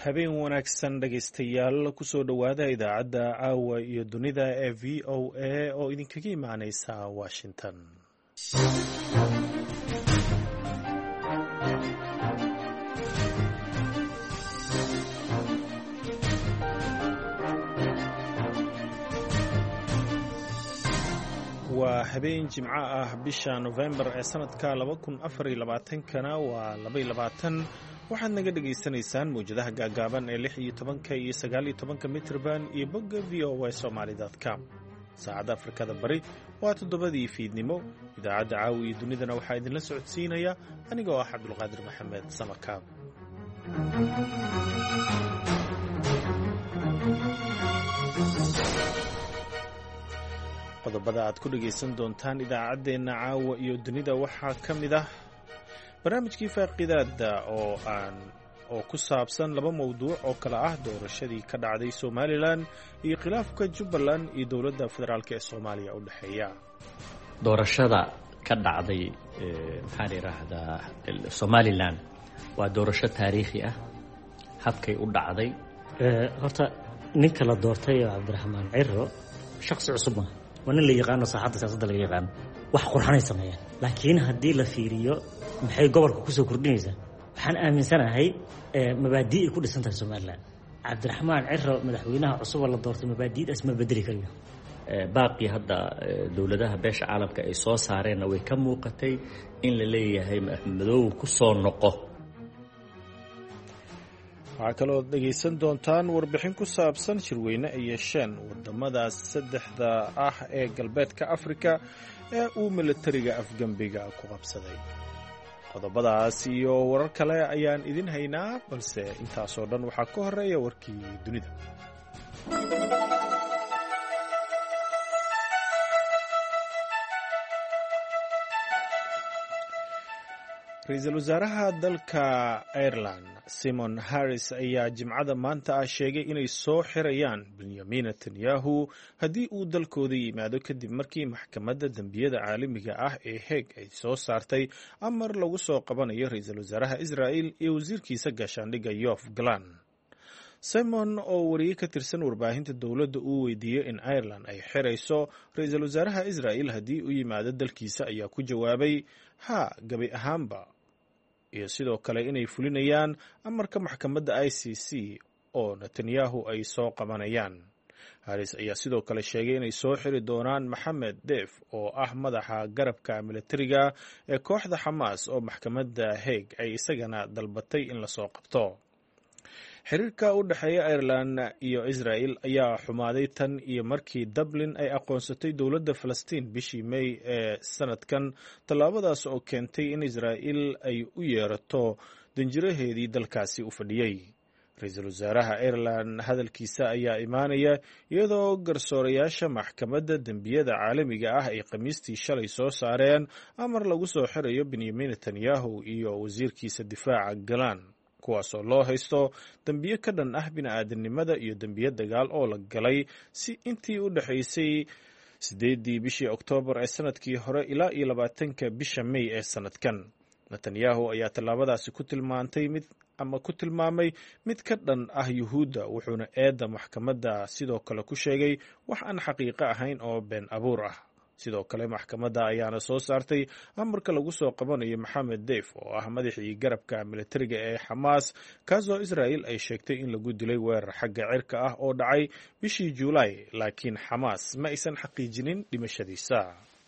habeen wanaagsan dhegaystayaal kusoo dhowaada idaacadda caawa iyo dunida ee v o a oo idinkaga imaaneysa washington. waa habeen jimco ah bisha November ee sanadka 2024kana waa 22. waxaad naga dhagaysanaysaan mawjadaha gaagaaban ee 16 iyo 19 mitrban iyo bogga voasomali.com. saacadda Afrikada Bari waa 7:00 fiidnimo. idaacadda caawi iyo dunidana waxaa idinla socodsiinaya aniga oo ah Cabdulqaadir Maxamed Samakaab. qodobada aad ku dhagaysan doontaan idaacaddeenna caawa iyo dunida waxaa ka mid ah barnaamijkii faaqidaada oo ku saabsan laba mawduuc oo kale ah doorashadii ka dhacday Somaliland iyo khilaafka Jubbaland iyo dowladda federaalk ee Soomaaliya u dhaxeeya. doorashada ka dhacday maxaan yiraahdaa Somaliland waa doorasho taariikhi ah habkay u dhacday horta ninka la doortay Cabdiraxmaan Ciro shakhsi cusub ma waa nin la yaqaan saaxadda siyaasadda laga yaqaan wax qurxanay sameeyaan laakiin haddii la fiiriyo maxay gobolka ku soo kordhinaysaa waxaan aaminsanahay mabaadi'i ku dhisan tahay Somaliland. Cabdiraxmaan Ciro madaxweynaha cusub la doortay mabaadi'daas ma bedeli karayo. baaqi hadda dowladaha beesha caalamka ay soo saareen way ka muuqatay in la leeyahay madow ku soo noqo. waxaa kaloo dhegaysan doontaan warbixin ku saabsan shirweyne ay yeesheen wadamadaas saddexda ah ee galbeedka Afrika ee uu militariga afgambiga ku qabsaday. qodobadaas iyo warar kale ayaan idin haynaa, balse intaasoo dhan waxaa ka horeeya warkii dunida. ra-iisul wasaaraha dalka Ireland Simon Harris ayaa jimcada maanta ah sheegay inay soo xirayaan Benjamin Netanyahu haddii uu dalkooda yimaado kadib markii maxkamadda dembiyada caalamiga ah ee Hague ay soo saartay amar lagu soo qabanayo ra-iisul wasaaraha Israel iyo wasiirkiisa gaashaandhigga Yoav Gallant. Simon oo wariye ka tirsan warbaahinta dowladda uu weydiiyey in Ireland ay xirayso ra-iisul wasaaraha Israel haddii uu yimaado dalkiisa ayaa ku jawaabay ha gabi ahaanba, iyo sidoo kale inay fulinayaan amarka maxkamadda ICC oo Netanyahu ay soo qabanayaan. Harris ayaa sidoo kale sheegay inay soo xiri doonaan Mohammed Deif oo ah madaxa garabka militariga ee kooxda Xamaas oo maxkamadda Hague ay isagana dalbatay in la soo qabto. xiriirka u dhaxeeya Ireland iyo Israel ayaa xumaaday tan iyo markii Dublin ay aqoonsatay dowladda Falastiin bishii May ee sanadkan, tallaabadaas oo keentay in Israel ay u yeerato danjiraheedii dalkaasi u fadhiyey. ra-iisul wasaaraha Ireland hadalkiisa ayaa imaanaya iyadoo garsoorayaasha maxkamadda dembiyada caalamiga ah ay Khamiistii shalay soo saareen amar lagu soo xirayo Benjamin Netanyahu iyo wasiirkiisa difaaca Gallant, kuwaasoo loo haysto dembiyo ka dhan ah bini'aadanimada iyo dembiyo dagaal oo la galay si intii u dhaxaysay 8 bishii Oktoobar ee sanadkii hore ilaa 20 bisha May ee sanadkan. Netanyahu ayaa tallaabadaasi ku tilmaamay mid ka dhan ah Yuhuudda, wuxuuna eedda maxkamadda sidoo kale ku sheegay wax aan xaqiiqo ahayn oo been abuur ah. sidoo kale maxkamadda ayaana soo saartay amarka lagu soo qabanayo Mohammed Deif oo ah madaxii garabka militariga ee Xamaas, kaasoo Israel ay sheegtay in lagu dilay weerar xagga cirka ah oo dhacay bishii Juulaay, laakiin Xamaas ma aysan xaqiijinin dhimashadiisa.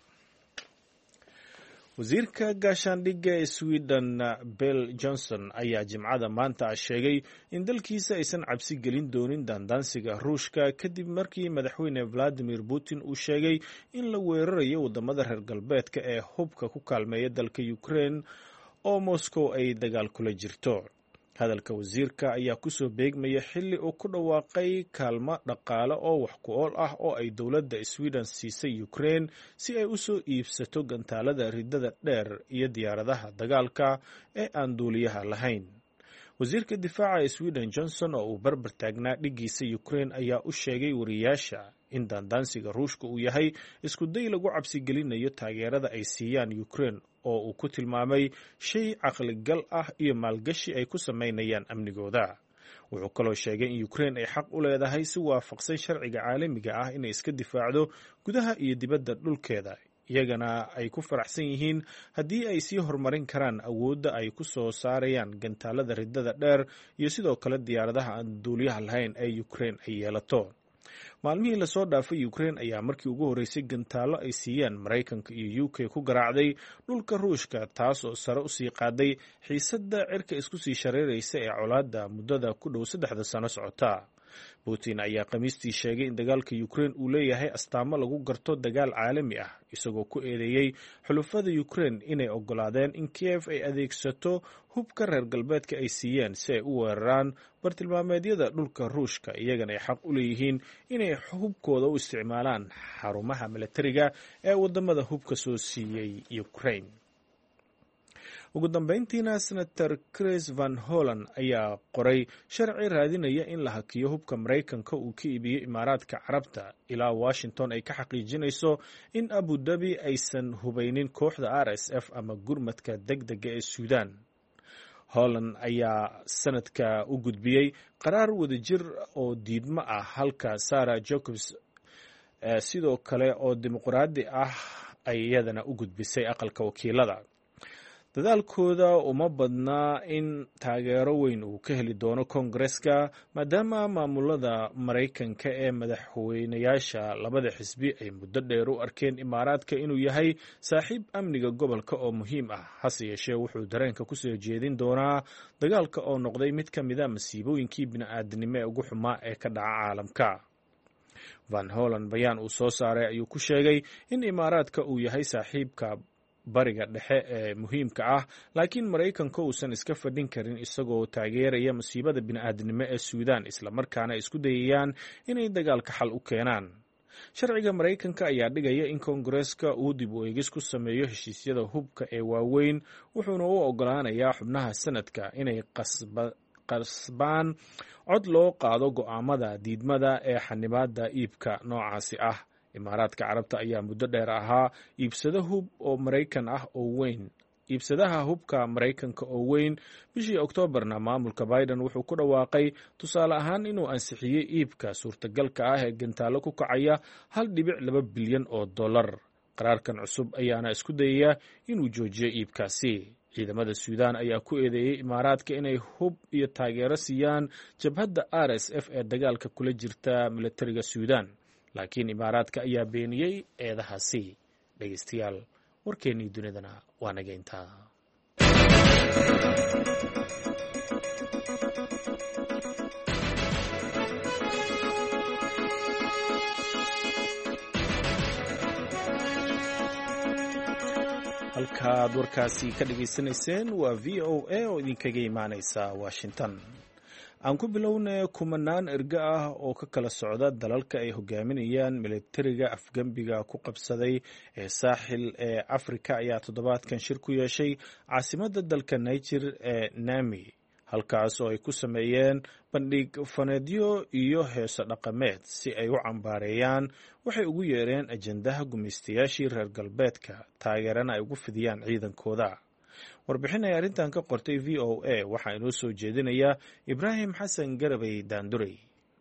wasiirka gaashaandhigga ee Sweden Bill Johnson ayaa jimcada maanta sheegay in dalkiisa aysan cabsi gelin doonin daandaansiga Ruushka kadib markii madaxweyne Vladimir Putin uu sheegay in la weerarayo wadamada reer galbeedka ee hubka ku kaalmeeya dalka Ukraine oo Moscow ay dagaal kula jirto. hadalka wasiirka ayaa kusoo beegmaya xilli uu ku dhawaaqay kaalmo dhaqaale oo wax ku ool ah oo ay dowladda Sweden siisay Ukraine si ay u soo iibsato gantaalada ridada dheer iyo diyaaradaha dagaalka ee aan duuliyaha lahayn. wasiirka difaaca Sweden Johnson oo uu barbar taagnaa dhigiisa Ukraine ayaa u sheegay wariyaasha in daandaansiga Ruushka uu yahay isku day lagu cabsi gelinayo taageerada ay siiyaan Ukraine oo uu ku tilmaamay shay caqli gal ah iyo maalgashi ay ku sameynayaan amnigooda. wuxuu kaloo sheegay in Ukraine ay xaq u leedahay si waafaqsan sharciga caalamiga ah inay iska difaacdo gudaha iyo dibadda dhulkeeda, iyagana ay ku faraxsan yihiin haddii ay sii horumarin karaan awoodda ay ku soo saarayaan gantaalada riddada dheer iyo sidoo kale diyaaradaha aan duuliyaha lahayn ee Ukraine ay yeelato. maalmihii lasoo dhaafay Ukraine ayaa markii ugu horreysay gantaalo ay siiyeen Maraykanka iyo UK ku garaacday dhulka Ruushka, taas oo sare u sii qaaday xiisadda cirka isku sii shareeraysa ee colaadda muddada ku dhow 3 sano socota. Putin ayaa Khamiistii sheegay in dagaalka Ukraine uu leeyahay astaamo lagu garto dagaal caalami ah, isagoo ku eedeeyey xulafada Ukraine inay oggolaadeen in Kiev ay adeegsato hubka reer galbeedka ay siiyeen si ay u weeraraan bartilmaameedyada dhulka Ruushka, iyagana ay xaq u leeyihiin inay hubkooda u isticmaalaan xarumaha militariga ee wadamada hubka soo siiyey Ukraine. ugu dambeyntiina senator Chris Van Hollen ayaa qoray sharci raadinaya in la hakiyo hubka Maraykanka uu ka iibiyo Imaaraadka Carabta ilaa Washington ay ka xaqiijinayso in Abu Dhabi aysan hubaynin kooxda RSF ama gurmadka degdega ee Suudaan. Holland ayaa sanadka u gudbiyey qaraar wadajir oo diidmo ah, halka Sarah Jacobs sidoo kale oo dimuqraadi ah ay iyadana u gudbisay aqalka wakiilada. dadaalkooda uma badnaa in taageero weyn uu ka heli doono Koongareeska, maadaama maamulada Maraykanka ee madaxweynayaasha labada xisbi ay muddo dheer u arkeen Imaaraadka inuu yahay saaxiib amniga gobolka oo muhiim ah. hase yeeshee wuxuu dareenka ku soo jeedin doonaa dagaalka oo noqday mid ka mid a masiibooyinkii bini'aadanimo ee ugu xumaa ee ka dhaca caalamka. Van Hollen bayaan uu soo saaray ayuu ku sheegay in Imaaraadka uu yahay saaxiibka bariga dhexe ee muhiimka ah, laakiin Maraykanka uusan iska fadhin karin isagoo taageeraya masiibada bini'aadanimo ee Suudaan, isla markaana isku dayayaan inay dagaalka xal u keenaan. sharciga Maraykanka ayaa dhigaya in Koongareeska uu dib u eegis ku sameeyo heshiisyada hubka ee waaweyn, wuxuuna u oggolaanayaa xubnaha sanadka inay qasbaan cod loo qaado go'aamada diidmada ee xanibaadda iibka noocaasi ah. Imaaraadka Carabta ayaa muddo dheer ahaa iibsadaha hubka Maraykanka oo weyn. bishii Oktoobarna maamulka Biden wuxuu ku dhawaaqay tusaale ahaan inuu ansixiyey iibka suurtagalka ah ee gantaalo ku kacaya $1.2 bilyan. qaraarkan cusub ayaana isku dayaya inuu joojiyo iibkaasi. ciidamada Suudaan ayaa ku eedeeyey Imaaraadka inay hub iyo taageero siiyaan jabhadda RSF ee dagaalka kula jirta militariga Suudaan, laakiin Imaaraadka ayaa beeniyey eedahaasi. dhegeystayaal, warkeennii dunidana waa naga intaa. halkaaad warkaasi ka dhegaysanayseen waa VOA oo idinkaga imaanaysa Washington. aan ku bilownay kumanaan erga ah oo ka kala socda dalalka ay hogaaminayaan militariga afgembiga ku qabsaday ee saaxil ee Afrika ayaa toddobaadkan shir ku yeeshay caasimadda dalka Niger ee Niamey, halkaas oo ay ku sameeyeen bandhig faneedyo iyo heeso dhaqameed si ay u cambaareeyaan waxay ugu yeereen ajandaha gumaystayaashii reer galbeedka, taageerana ay ugu fidiyaan ciidankooda. warbixin ay arrintan ka qortay VOA waxaa inoo soo jeedinaya Ibraahim Xasan Garabay Daandurey.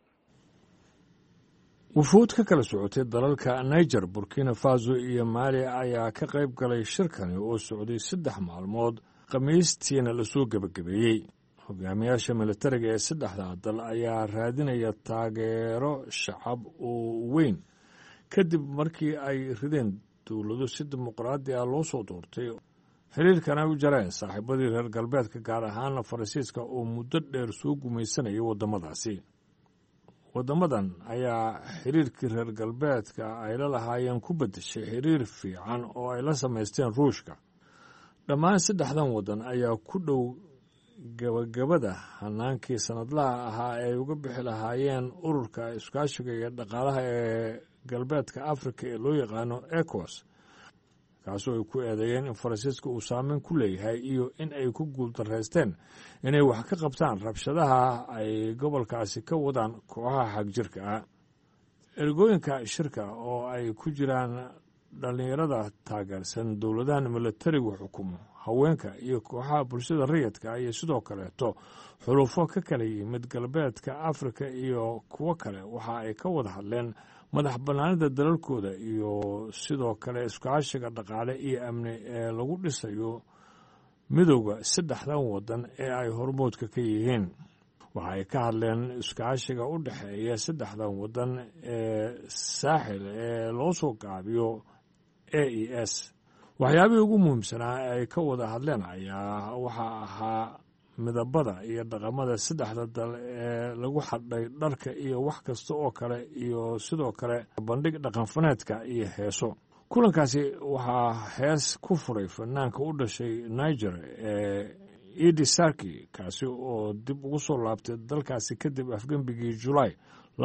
wufuud ka kala socotay dalalka Niger, Burkina Faso iyo Mali ayaa ka qayb galay shirkani oo socday 3 maalmood, Khamiistiina lasoo gabagabeeyey. hogaamiyaasha militariga ee 3 dal ayaa raadinaya taageero shacab oo weyn kadib markii ay rideen dowlado si dimuqraadi ah loo soo doortay, xiriirkana u jareen saaxiibadii reer galbeedka, gaar ahaana Faransiiska oo muddo dheer soo gumaysanayay waddamadaasi. waddamadan ayaa xiriirkii reer galbeedka ay la lahaayeen ku beddeshay xiriir fiican oo ay la samaysteen Ruushka. dhammaan 3 waddan ayaa ku dhow gabagabada hanaankii sanadlaha ahaa ay uga bixi lahaayeen ururka iskaashiga iyo dhaqaalaha ee galbeedka Afrika ee loo yaqaano ECOWAS, kaasoo ay ku eedeeyeen in Faransiiska uu saameyn ku leeyahay iyo in ay ku guuldarraysteen inay wax ka qabtaan rabshadaha ay gobolkaasi ka wadaan kooxaha xagjirka ah. ergooyinka shirka oo ay ku jiraan dhallinyarada taageersan dowladahan militarigu xukumo, haweenka iyo kooxaha bulshada rayidka iyo sidoo kaleeto xulufo ka kala yimid galbeedka afrika iyo kuwo kale waxa ay ka wada hadleen madax bannaanida dalalkooda iyo sidoo kale iskaashiga dhaqaale iyo amni ee lagu dhisayo midowda saddexdan waddan ee ay hormoodka ka yihiin. waxa ay ka hadleen iskaashiga u dhexeeya saddexdan waddan ee saaxil ee loo soo gaabiyo AES. waxyaabihii ugu muhiimsanaa ee ay ka wada hadleen ayaa waxaa ahaa midabada iyo dhaqamada saddexda dal ee lagu xadhay dharka iyo wax kasta oo kale iyo sidoo kale bandhig dhaqanfaneedka iyo heeso. kulankaasi waxaa hees ku furay fanaanka u dhashay Niger ee Idi Sarki, kaasi oo dib ugu soo laabtay dalkaasi kadib afgembigii Julaay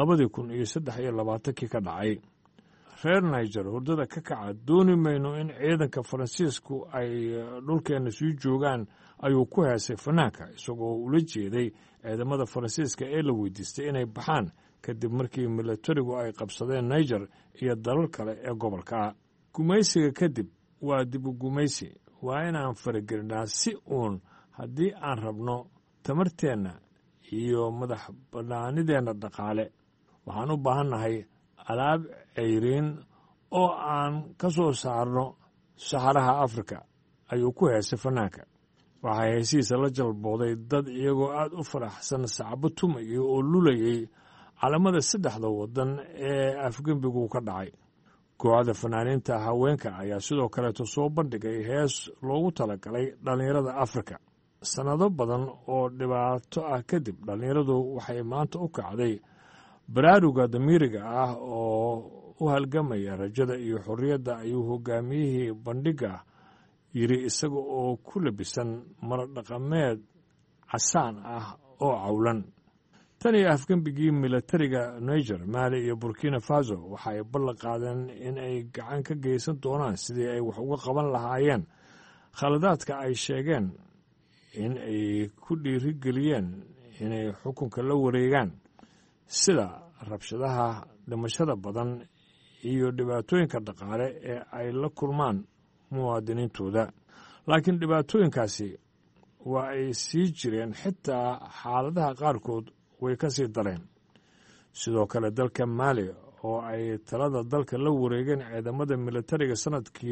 2023 ka dhacay. reer Niger hurdada ka kaca, dooni mayno in ciidanka Faransiisku ay dhulkeena sii joogaan, ayuu ku heesay fanaanka isagoo ula jeeday ciidamada Faransiiska ee la weydiistay inay baxaan kadib markii milatarigu ay qabsadeen Niger iyo dalal kale ee gobolka. gumaysiga kadib waa dib u gumaysi. waa inaan faragelinaa si uun haddii aan rabno tamarteenna iyo madax bannaanideenna dhaqaale. waxaan u baahannahay alaab ceyriin oo aan ka soo saarno saxaraha Afrika, ayuu ku heesay fanaanka. waxaa heesihiisa la jalbooday dad iyagoo aad u faraxsan, sacbo tumaya oo lulayay calamada saddexda waddan ee afgembigu ka dhacay. kooxda fanaaniinta haweenka ayaa sidoo kaleeto soo bandhigay hees loogu talagalay dhallinyarada Afrika. sannado badan oo dhibaato ah kadib, dhallinyaradu waxay maanta u kacday baraaruga damiiriga ah oo u halgamaya rajada iyo xorriyadda, ayuu hogaamiyihii bandhigga yidhi isaga oo ku labisan maro dhaqameed casaan ah oo cawlan. tan iyo afgembigii milatariga Niger, Mali iyo Burkina Faso waxa ay ballan qaadeen in ay gacan ka geysan doonaan sidii ay wax uga qaban lahaayeen khaladaadka ay sheegeen in ay ku dhiirigeliyeen inay xukunka la wareegaan, sida rabshadaha, dhimashada badan iyo dhibaatooyinka dhaqaale ee ay la kulmaan muwaadiniintooda. laakiin dhibaatooyinkaasi waa ay sii jireen, xitaa xaaladaha qaarkood way ka sii dareen. sidoo kale dalka Mali oo ay talada dalka la wareegeen ciidamada milatariga sanadkii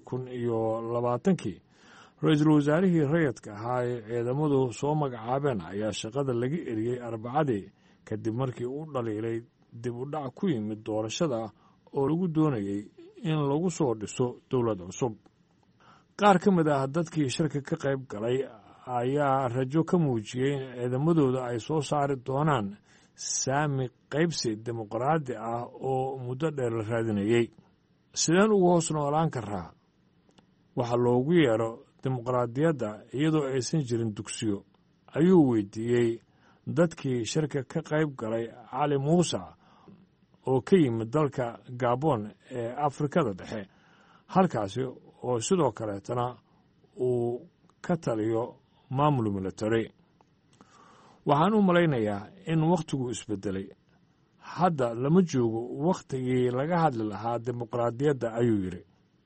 2020, ra-iisul wasaarihii rayidka ahaa ee ciidamadu soo magacaabeen ayaa shaqada laga eriyey Arbacadii kadib markii uu dhaliilay dib u dhac ku yimid doorashada oo lagu doonayay in lagu soo dhiso dowlad cusub. qaar ka mid ah dadkii shirka ka qayb galay ayaa rajo ka muujiyey in ciidamadooda ay soo saari doonaan saami qaybsi dimuqraadi ah oo muddo dheer la raadinayey. sideen ugu hoos noolaan karaa waxa loogu yeero dimuqraadiyadda iyadoo aysan jirin dugsiyo, ayuu weydiiyey dadkii shirka ka qayb galay Cali Muuse oo ka yimid dalka Gabon ee Afrikada dhexe, halkaasi oo sidoo kaleetana uu ka taliyo maamul milatari. waxaan u malaynayaa in wakhtigu isbedelay. hadda lama joogo wakhtigii laga hadli lahaa dimuqraadiyadda, ayuu yidhi.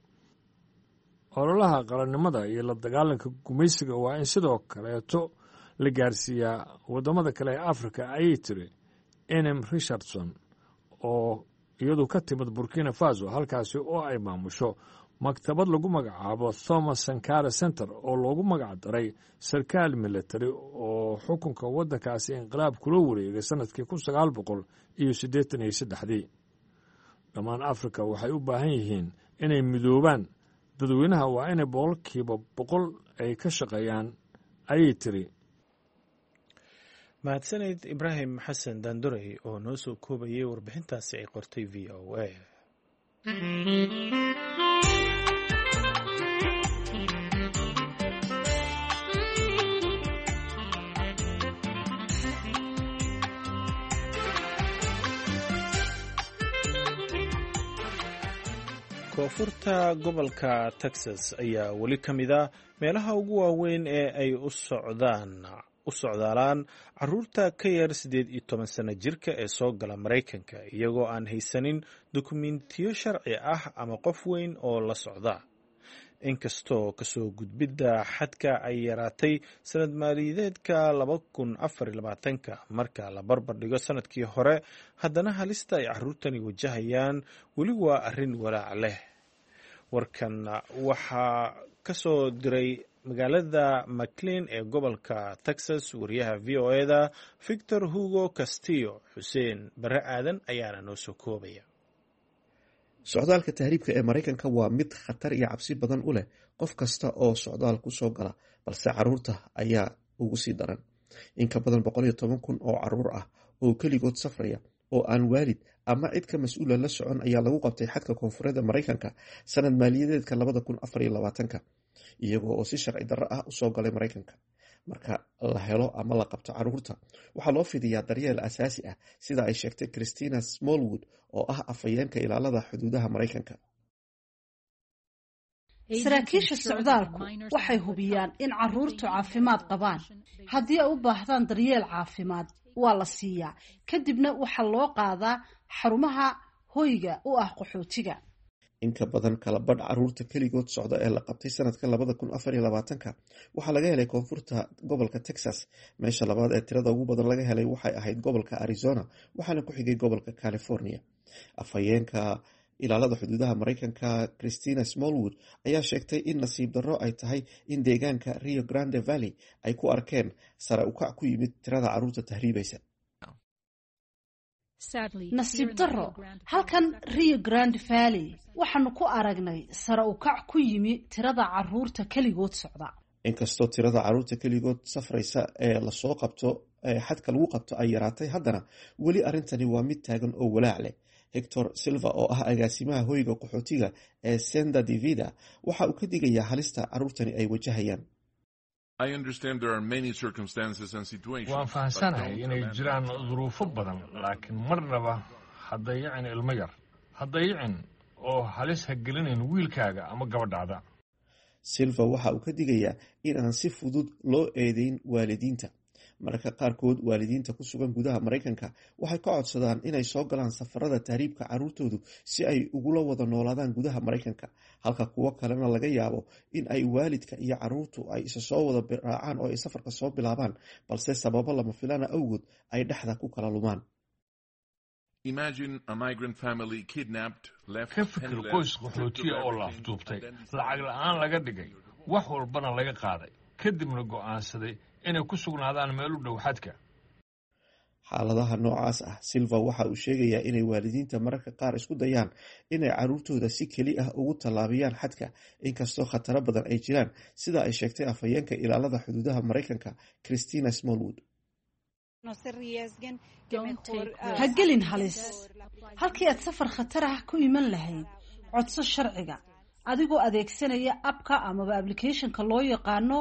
ololaha qarannimada iyo la dagaalanka gumaysiga waa in sidoo kaleeto la gaarsiiyaa waddamada kale ee Afrika, ayay tiri Enem Richardson oo iyadu ka timid Burkina Faso, halkaasi oo ay maamusho maktabad lagu magacaabo Thomas Sankara Center oo loogu magac daray sarkaal milatari oo xukunka waddankaasi inqilaab kula wareegay sanadkii 1983. dhammaan Afrika waxay u baahan yihiin inay midoobaan. dadweynaha waa inay 100% ay ka shaqeeyaan, ayay tiri. mahadsanid Ibraahim Xasan Daandurey oo noo soo koobayay warbixintaasi ay qortay VOA. koonfurta gobolka Texas ayaa weli ka mid ah meelaha ugu waaweyn ee ay u socdaalaan caruurta ka yar 18 sano jirka ee soo gala Maraykanka iyagoo aan haysanin dukumentiyo sharci ah ama qof weyn oo la socda. inkastoo kasoo gudbidda xadka ay yaraatay sanad maaliyadeedka 2024 marka la barbar dhigo sanadkii hore, haddana halista ay caruurtani wajahayaan weli waa arrin walaac leh. warkan waxaa ka soo diray magaalada McLean ee gobolka Texas wariyaha VOA-da Victor Hugo Castillo. Xuseen Bare Aadan ayaana noo soo koobaya. socdaalka tahriibka ee Mareykanka waa mid khatar iyo cabsi badan u leh qof kasta oo socdaal ku soo gala, balse caruurta ayaa ugu sii daran. in ka badan 110,000 oo caruur ah oo keligood safraya oo aan waalid ama cid ka mas-uula la socon ayaa lagu qabtay xadka koonfureed Mareykanka sanad maaliyadeedka 2024 iyagoo oo si sharci darro ah u soo galay Mareykanka. marka la helo ama la qabto caruurta, waxaa loo fidiyaa daryeel asaasi ah, sida ay sheegtay Christina Smallwood oo ah afhayeenka ilaalada xuduudaha Mareykanka. saraakiisha socdaalku waxay hubiyaan in caruurtu caafimaad qabaan. haddii ay u baahdaan daryeel caafimaad, waa la siiyaa, kadibna waxaa loo qaadaa xarumaha hoyga u ah qaxootiga. in ka badan kala badh caruurta keligood socda ee la qabtay sanadka 2024 waxaa laga helay koonfurta gobolka Texas. meesha labaad ee tirada ugu badan laga helay waxay ahayd gobolka Arizona, waxaana ku xigay gobolka California. afhayeenka ilaalada xuduudaha Mareykanka Christina Smallwood ayaa sheegtay in nasiib darro ay tahay in deegaanka Rio Grande Valley ay ku arkeen sare u kac ku yimid tirada caruurta tahriibaysa. nasiib darro, halkan Rio Grande Valley waxaanu ku aragnay sare u kac ku yimi tirada caruurta keligood socda. inkastoo tirada caruurta keligood safraysa ee lasoo qabto ee xadka lagu qabto ay yaraatay, haddana weli arrintani waa mid taagan oo walaac leh. Hector Silva oo ah agaasimaha hoyga qaxootiga ee Senda de Vida waxa uu ka digayaa halista caruurtani ay wajahayaan. waan fahansanahay inay jiraan duruufo badan, laakiin marnaba ha dayicin ilmo yar, ha dayicin oo halis ha gelinayn wiilkaaga ama gabadhaada. Silva waxa uu ka digayaa in aan si fudud loo eedeyn waalidiinta. mararka qaarkood waalidiinta ku sugan gudaha Mareykanka waxay ka codsadaan inay soo galaan safarada tahriibka caruurtoodu si ay ugula wada noolaadaan gudaha Mareykanka, halka kuwo kalena laga yaabo in ay waalidka iyo caruurtu ay isa soo wada raacaan oo ay safarka soo bilaabaan, balse sababo lama filaana awgood ay dhexda ku kala lumaan. ka fikir qoys qaxootiya oo la afduubtay, lacag la-aan laga dhigay, wax walbana laga qaaday, kadibna go'aansaday inay ku sugnaadaan meel u dhow xadka. xaaladaha noocaas ah, Silva waxa uu sheegayaa inay waalidiinta mararka qaar isku dayaan inay caruurtooda si keli ah ugu tallaabiyaan xadka, inkastoo khataro badan ay jiraan, sida ay sheegtay afhayeenka ilaalada xuduudaha Mareykanka Christina Smallwood. ha gelin halis. halkii aad safar khatar ah ku iman lahayd, codso sharciga adigoo adeegsanaya abka amaba applicationka loo yaqaano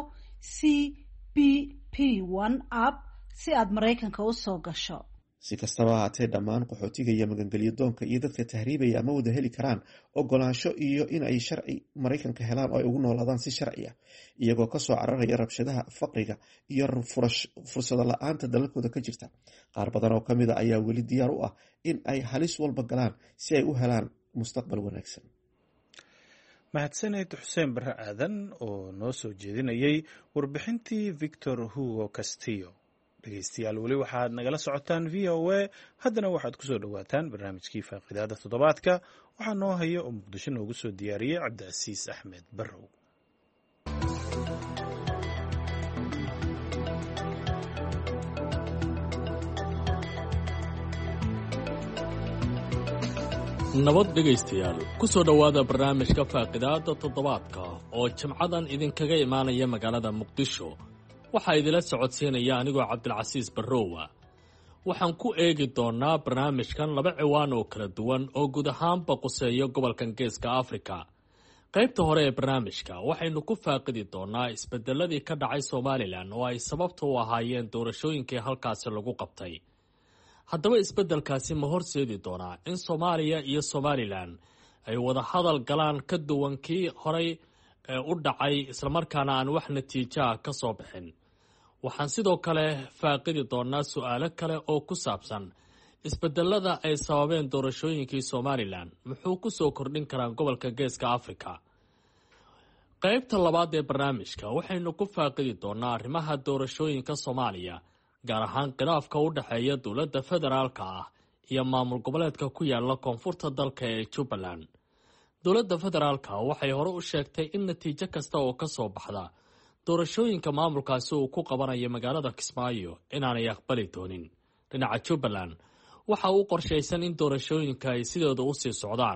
CBP1 app si aad Mareykanka u soo gasho. si kastaba haatee, dhammaan qaxootiga iyo magangelyo doonka iyo dadka tahriibaya ama wada heli karaan ogolaansho iyo in ay sharci Mareykanka helaan oo ay ugu noolaadaan si sharci ah, iyagoo kasoo cararaya rabshadaha, faqriga iyo fursado la-aanta dalalkooda ka jirta. qaar badan oo kamid a ayaa weli diyaar u ah in ay halis walba galaan si ay u helaan mustaqbal wanaagsan. mahadsaneed Xuseen Bare Aadan oo noo soo jeedinayay warbixintii Victor Hugo Castillo. dhegeystayaal, weli waxaad nagala socotaan VOA. haddana waxaad ku soo dhowaataan barnaamijkii faaqidaada toddobaadka. waxaa noo haya oo muqdisho noogu soo diyaariyey Cabdicasiis Axmed Barrow. nabad dhegaystayaal, ku soo dhowaada barnaamijka faaqidaada toddobaadka oo jimcadan idinkaga imaanaya magaalada muqdisho. waxaa idila socodsiinaya anigoo Cabdilcasiis Barrowa. waxaan ku eegi doonaa barnaamijkan laba ciwaan oo kala duwan oo guud ahaanba quseeya gobolkan Geeska Afrika. qaybta hore ee barnaamijka waxaynu ku faaqidi doonaa isbedeladii ka dhacay Somaliland oo ay sababta u ahaayeen doorashooyinkii halkaasi lagu qabtay. haddaba isbedelkaasi ma horseedi doonaa in Soomaaliya iyo Somaliland ay wada hadal galaan ka duwan kii horey u dhacay, islamarkaana aan wax natiijo ah ka soo bixin? waxaan sidoo kale faaqidi doonaa su'aalo kale oo ku saabsan isbedelada ay sababeen doorashooyinkii Somaliland muxuu ku soo kordhin karaa gobolka Geeska Afrika. qaybta labaad ee barnaamijka waxaynu ku faaqidi doonaa arrimaha doorashooyinka Soomaaliya, gaar ahaan khilaafka u dhexeeya dowladda federaalka ah iyo maamul goboleedka ku yaala koonfurta dalka ee Jubbaland. Dowladda federaalka waxay hore u sheegtay in natiijo kasta oo ka soo baxda doorashooyinka maamulkaasi uu ku qabanayo magaalada Kismaayo inaanay aqbali doonin. Dhinaca Jubbaland waxa uu qorshaysan in doorashooyinka ay sidooda u sii socdaan.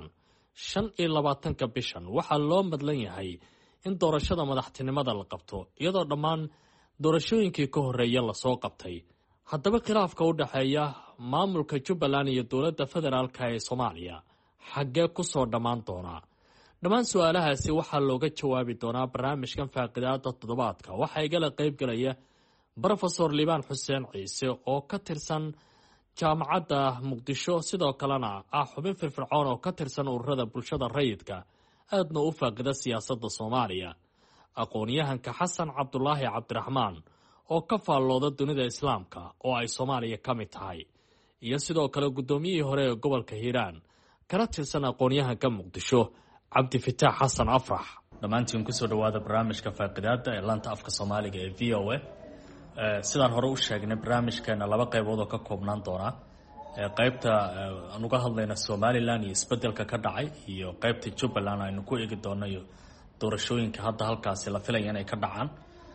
25 bishan waxaa loo madlan yahay in doorashada madaxtinimada la qabto iyadoo dhammaan doorashooyinkii ka horeeya la soo qabtay. Haddaba khilaafka u dhaxeeya maamulka Jubbaland iyo dowladda federaalka ee Soomaaliya xaggee ku soo dhammaan doonaa? Dhammaan su'aalahaasi waxaa looga jawaabi doonaa barnaamijkan faaqidaada toddobaadka. Waxaa igala qayb galaya Professor Liibaan Xuseen Ciise oo ka tirsan jaamacadda Muqdisho, sidoo kalena ah xubin firfircoon oo ka tirsan ururada bulshada rayidka, aadna u faaqida siyaasadda Soomaaliya. Aqoon-yahanka Xasan Cabdulaahi Cabdiraxmaan oo ka faallooda dunida Islaamka oo ay Soomaaliya ka mid tahay, iyo sidoo kale guddoomiyihii hore ee gobolka Hiiraan kana tirsan aqoon-yahanka Muqdisho Cabdifitaax Xasan Afrax. dhammaantiin kusoo dhawaada barnaamijka faaqidaada ee laanta afka Soomaaliga ee VOA. sidaan hore u sheegnay barnaamijkeena laba qaybood oo ka koobnaan doona. qaybta aan uga hadlayna Somaliland iyo isbedelka ka dhacay, iyo qaybta Jubbaland aynu ku eegi doono iyo doorashooyinka hadda halkaasi la filaya inay ka dhacaan.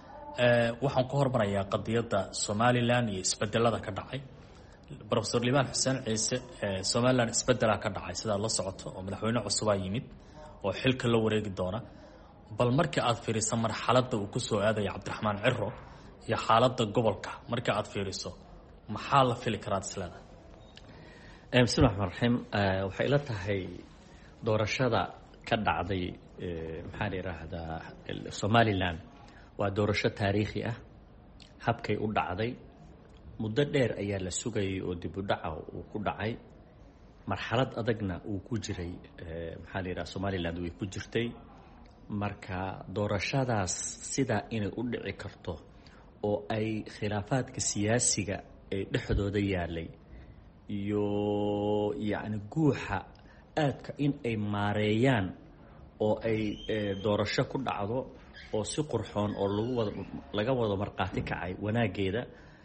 waxaan ku hormarayaa qadiyadda Somaliland iyo isbedelada ka dhacay. Professor Liibaan Xuseen Ciise, Somaliland isbedela ka dhacay sidaa la socoto oo madaxweyne cusub ah yimid oo xilka la wareegi doona. bal markii aad fiiriso marxaladda uu ku soo aadaya Cabdiraxmaan Ciro iyo xaaladda gobolka markii aad fiiriso maxaa la fili karaa islaada? bismillahi rahmaani rahiim. waxay ila tahay doorashada ka dhacday maxaan yiraahdaa Somaliland waa doorasho taariikhi ah. habkay u dhacday muddo dheer ayaa la sugayay oo dib u dhaca uu ku dhacay. marxalad adagna uu ku jiray maxaan yiraahdaa Somaliland way ku jirtay. marka doorashadaas sida inay u dhici karto oo ay khilaafaadka siyaasiga ee dhexdooda yaalay iyo yacni guuxa aadka in ay maareeyaan oo ay doorasho ku dhacdo oo si qurxoon oo laga wado marqaati kacay wanaageeda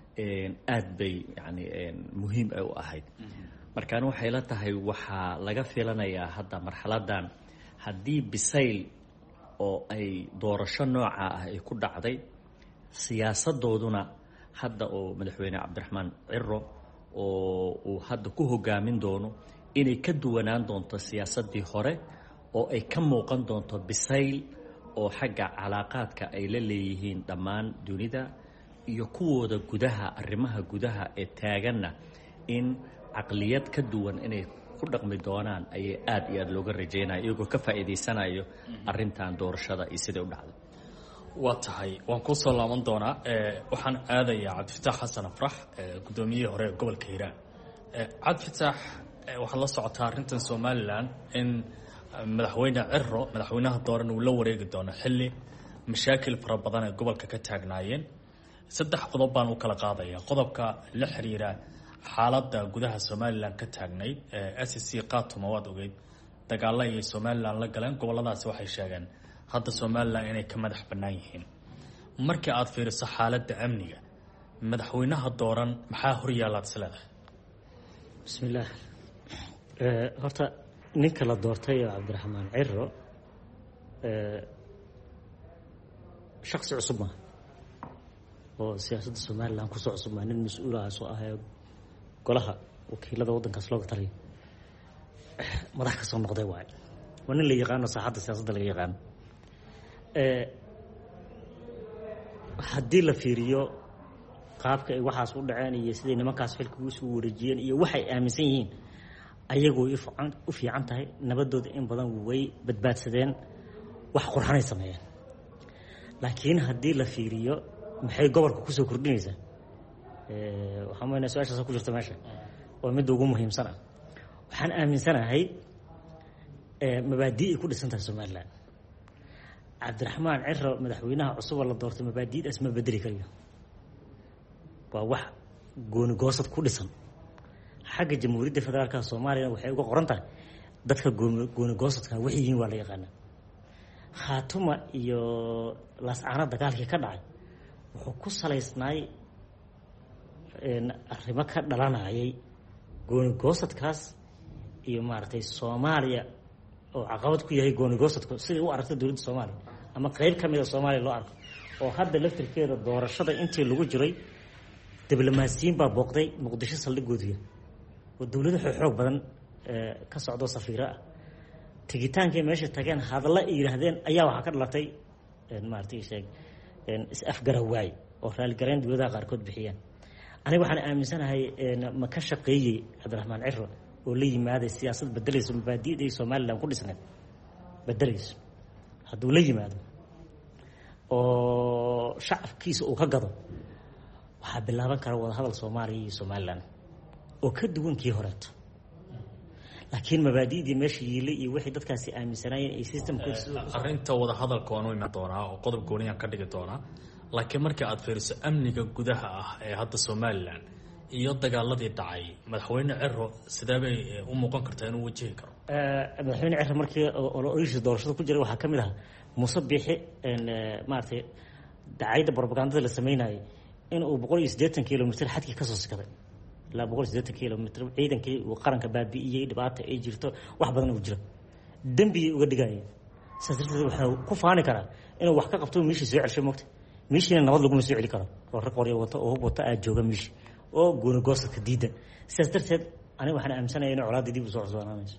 aad bay yacni muhiim ay u ahayd. markaan waxay la tahay waxaa laga filanayaa hadda marxaladan haddii bisayl oo ay doorasho nooca ah ay ku dhacday, siyaasadooduna hadda oo madaxweyne Cabdiraxmaan Ciro oo uu hadda ku hogaamin doono inay ka duwanaan doonto siyaasadii hore oo ay ka muuqan doonto bisayl oo xagga calaaqaadka ay la leeyihiin dhammaan dunida iyo kuwooda gudaha, arrimaha gudaha ee taaganna in caqliyad ka duwan inay ku dhaqmi doonaan ayay aad iyo aad looga rajeynayo iyagoo ka faa'iideysanayo arrintan doorashada iyo sida u dhacday. waa tahay waan ku soo laaban doonaa. waxaan aadayaa Cabdifitaax Xasan Afrax, guddoomiyihii hore ee gobolka Hiiraan. Cabdifitaax, waxaad la socotaa arrintan Somaliland in madaxweyne Ciro, madaxweynaha dooran uu la wareegi doono xilli mashaakil fara badan ee gobolka ka taagnaayeen. 3 qodob baan u kala qaadayaa. qodobka la xiriira xaaladda gudaha Somaliland ka taagnayd. SSC qaatuma waad ogeyd dagaalo ay Somaliland la galeen, goboladaasi waxay sheegeen hadda Somaliland inay ka madax bannaan yihiin. markii aad fiiriso xaaladda amniga, madaxweynaha dooran maxaa hor yaalaad isleedahay? bismillaah. horta ninka la doortay Cabdiraxmaan Ciro shakhsi cusub ma oo siyaasadda Somaliland ku soo cusub ma, nin mas'uul ah soo ahay golaha wakiilada waddankaas looga taliyo madax ka soo noqday waay. waa nin la yaqaano saaxadda siyaasadda laga yaqaano. haddii la fiiriyo qaabka ay waxaas u dhaceen iyo siday nimankaas xilka ugu soo wareejiyeen iyo waxay aaminsan yihiin, ayagu way u fiican tahay. nabadooda in badan way badbaadsadeen, wax qurxanay sameeyeen. laakiin haddii la fiiriyo maxay gobolka ku soo kordhinaysaa, waxaan meenaa su-aashaas ku jirta meesha waa midda ugu muhiimsan ah. waxaan aaminsanahay mabaadii ay ku dhisan tahay Somaliland. Cabdiraxmaan Ciro madaxweynaha cusub la doortay mabaadiidaas ma bedeli karayo. waa wax gooni goosad ku dhisan. xagga jamhuuriyadda federaalka Soomaaliya waxay uga qoran tahay dadka gooni goosadka waxay yihiin waa la yaqaanaa. khaatuma iyo laascaana dagaalkii ka dhacay wuxuu ku salaysnaay arrimo ka dhalanayay goonigoosadkaas iyo maaragtay soomaaliya oo caqabad ku yahay goonigoosadku sidai u aragta dowladda soomaaliya ama qeyb ka mida soomaaliya loo arko oo hadda laftirkeeda doorashada intii lagu jiray diblomaasiyiin baa booqday muqdisho saldhigoodiya oo dowlado xoog badan ka socdo safiiro ah tegitaankay meesha tageen hadalla ay yidhaahdeen ayaa waxaa ka dhalatay maaragtay sheeg is-afgarawaay oo raaligarayn dowladaha qaarkood bixiyeen aniga waxaan aaminsanahay ma ka shaqeeyey cabdiraxmaan ciro oo la yimaaday siyaasad bedelayso mabaadi'day somalilan ku dhisneed bedelayso hadduu la yimaado oo shacabkiisa uu ka gado waxaa bilaaban kara wadahadal soomaaliya iyo somalilan oo ka duwan kii horeeto laakiin mabaadi'dii meesha yiilay iyo waxay dadkaasi aaminsanaayeen ay systemkooda arrinta wadahadalka waan u imaan doonaa oo qodob gooniyaan ka dhigi doonaa laakiin markii aad fiiriso amniga gudaha ah ee hadda somalilan iyo dagaaladii dhacay madaxweyne ciro sidee bay u muuqan kartaa inuu wajihi karo madaxweyne ciro markii ololihiisa doorashada ku jiray waxaa ka mid ahaa muuse biixi maaragtay dacayadda propagandada la sameynayay in uu 180 kilomitr xadkii kasoo sikaday ilaa 180 kilomitr ciidankii uu qaranka baabi'iyey dhibaata ay jirto wax badan uu jiro dembigii uga dhigaya sidaas darteed waxaa ku faani karaa inuu wax ka qabto meeshii soo celshay moogta meeshiina nabad laguma soo celi karo oo rag qoryo wato oo hub wata aad jooga meeshii oo goonigoosadka diida sidaas darteed aniga waxaan aaminsanaya in colaadii dib u soo cusbanaanayso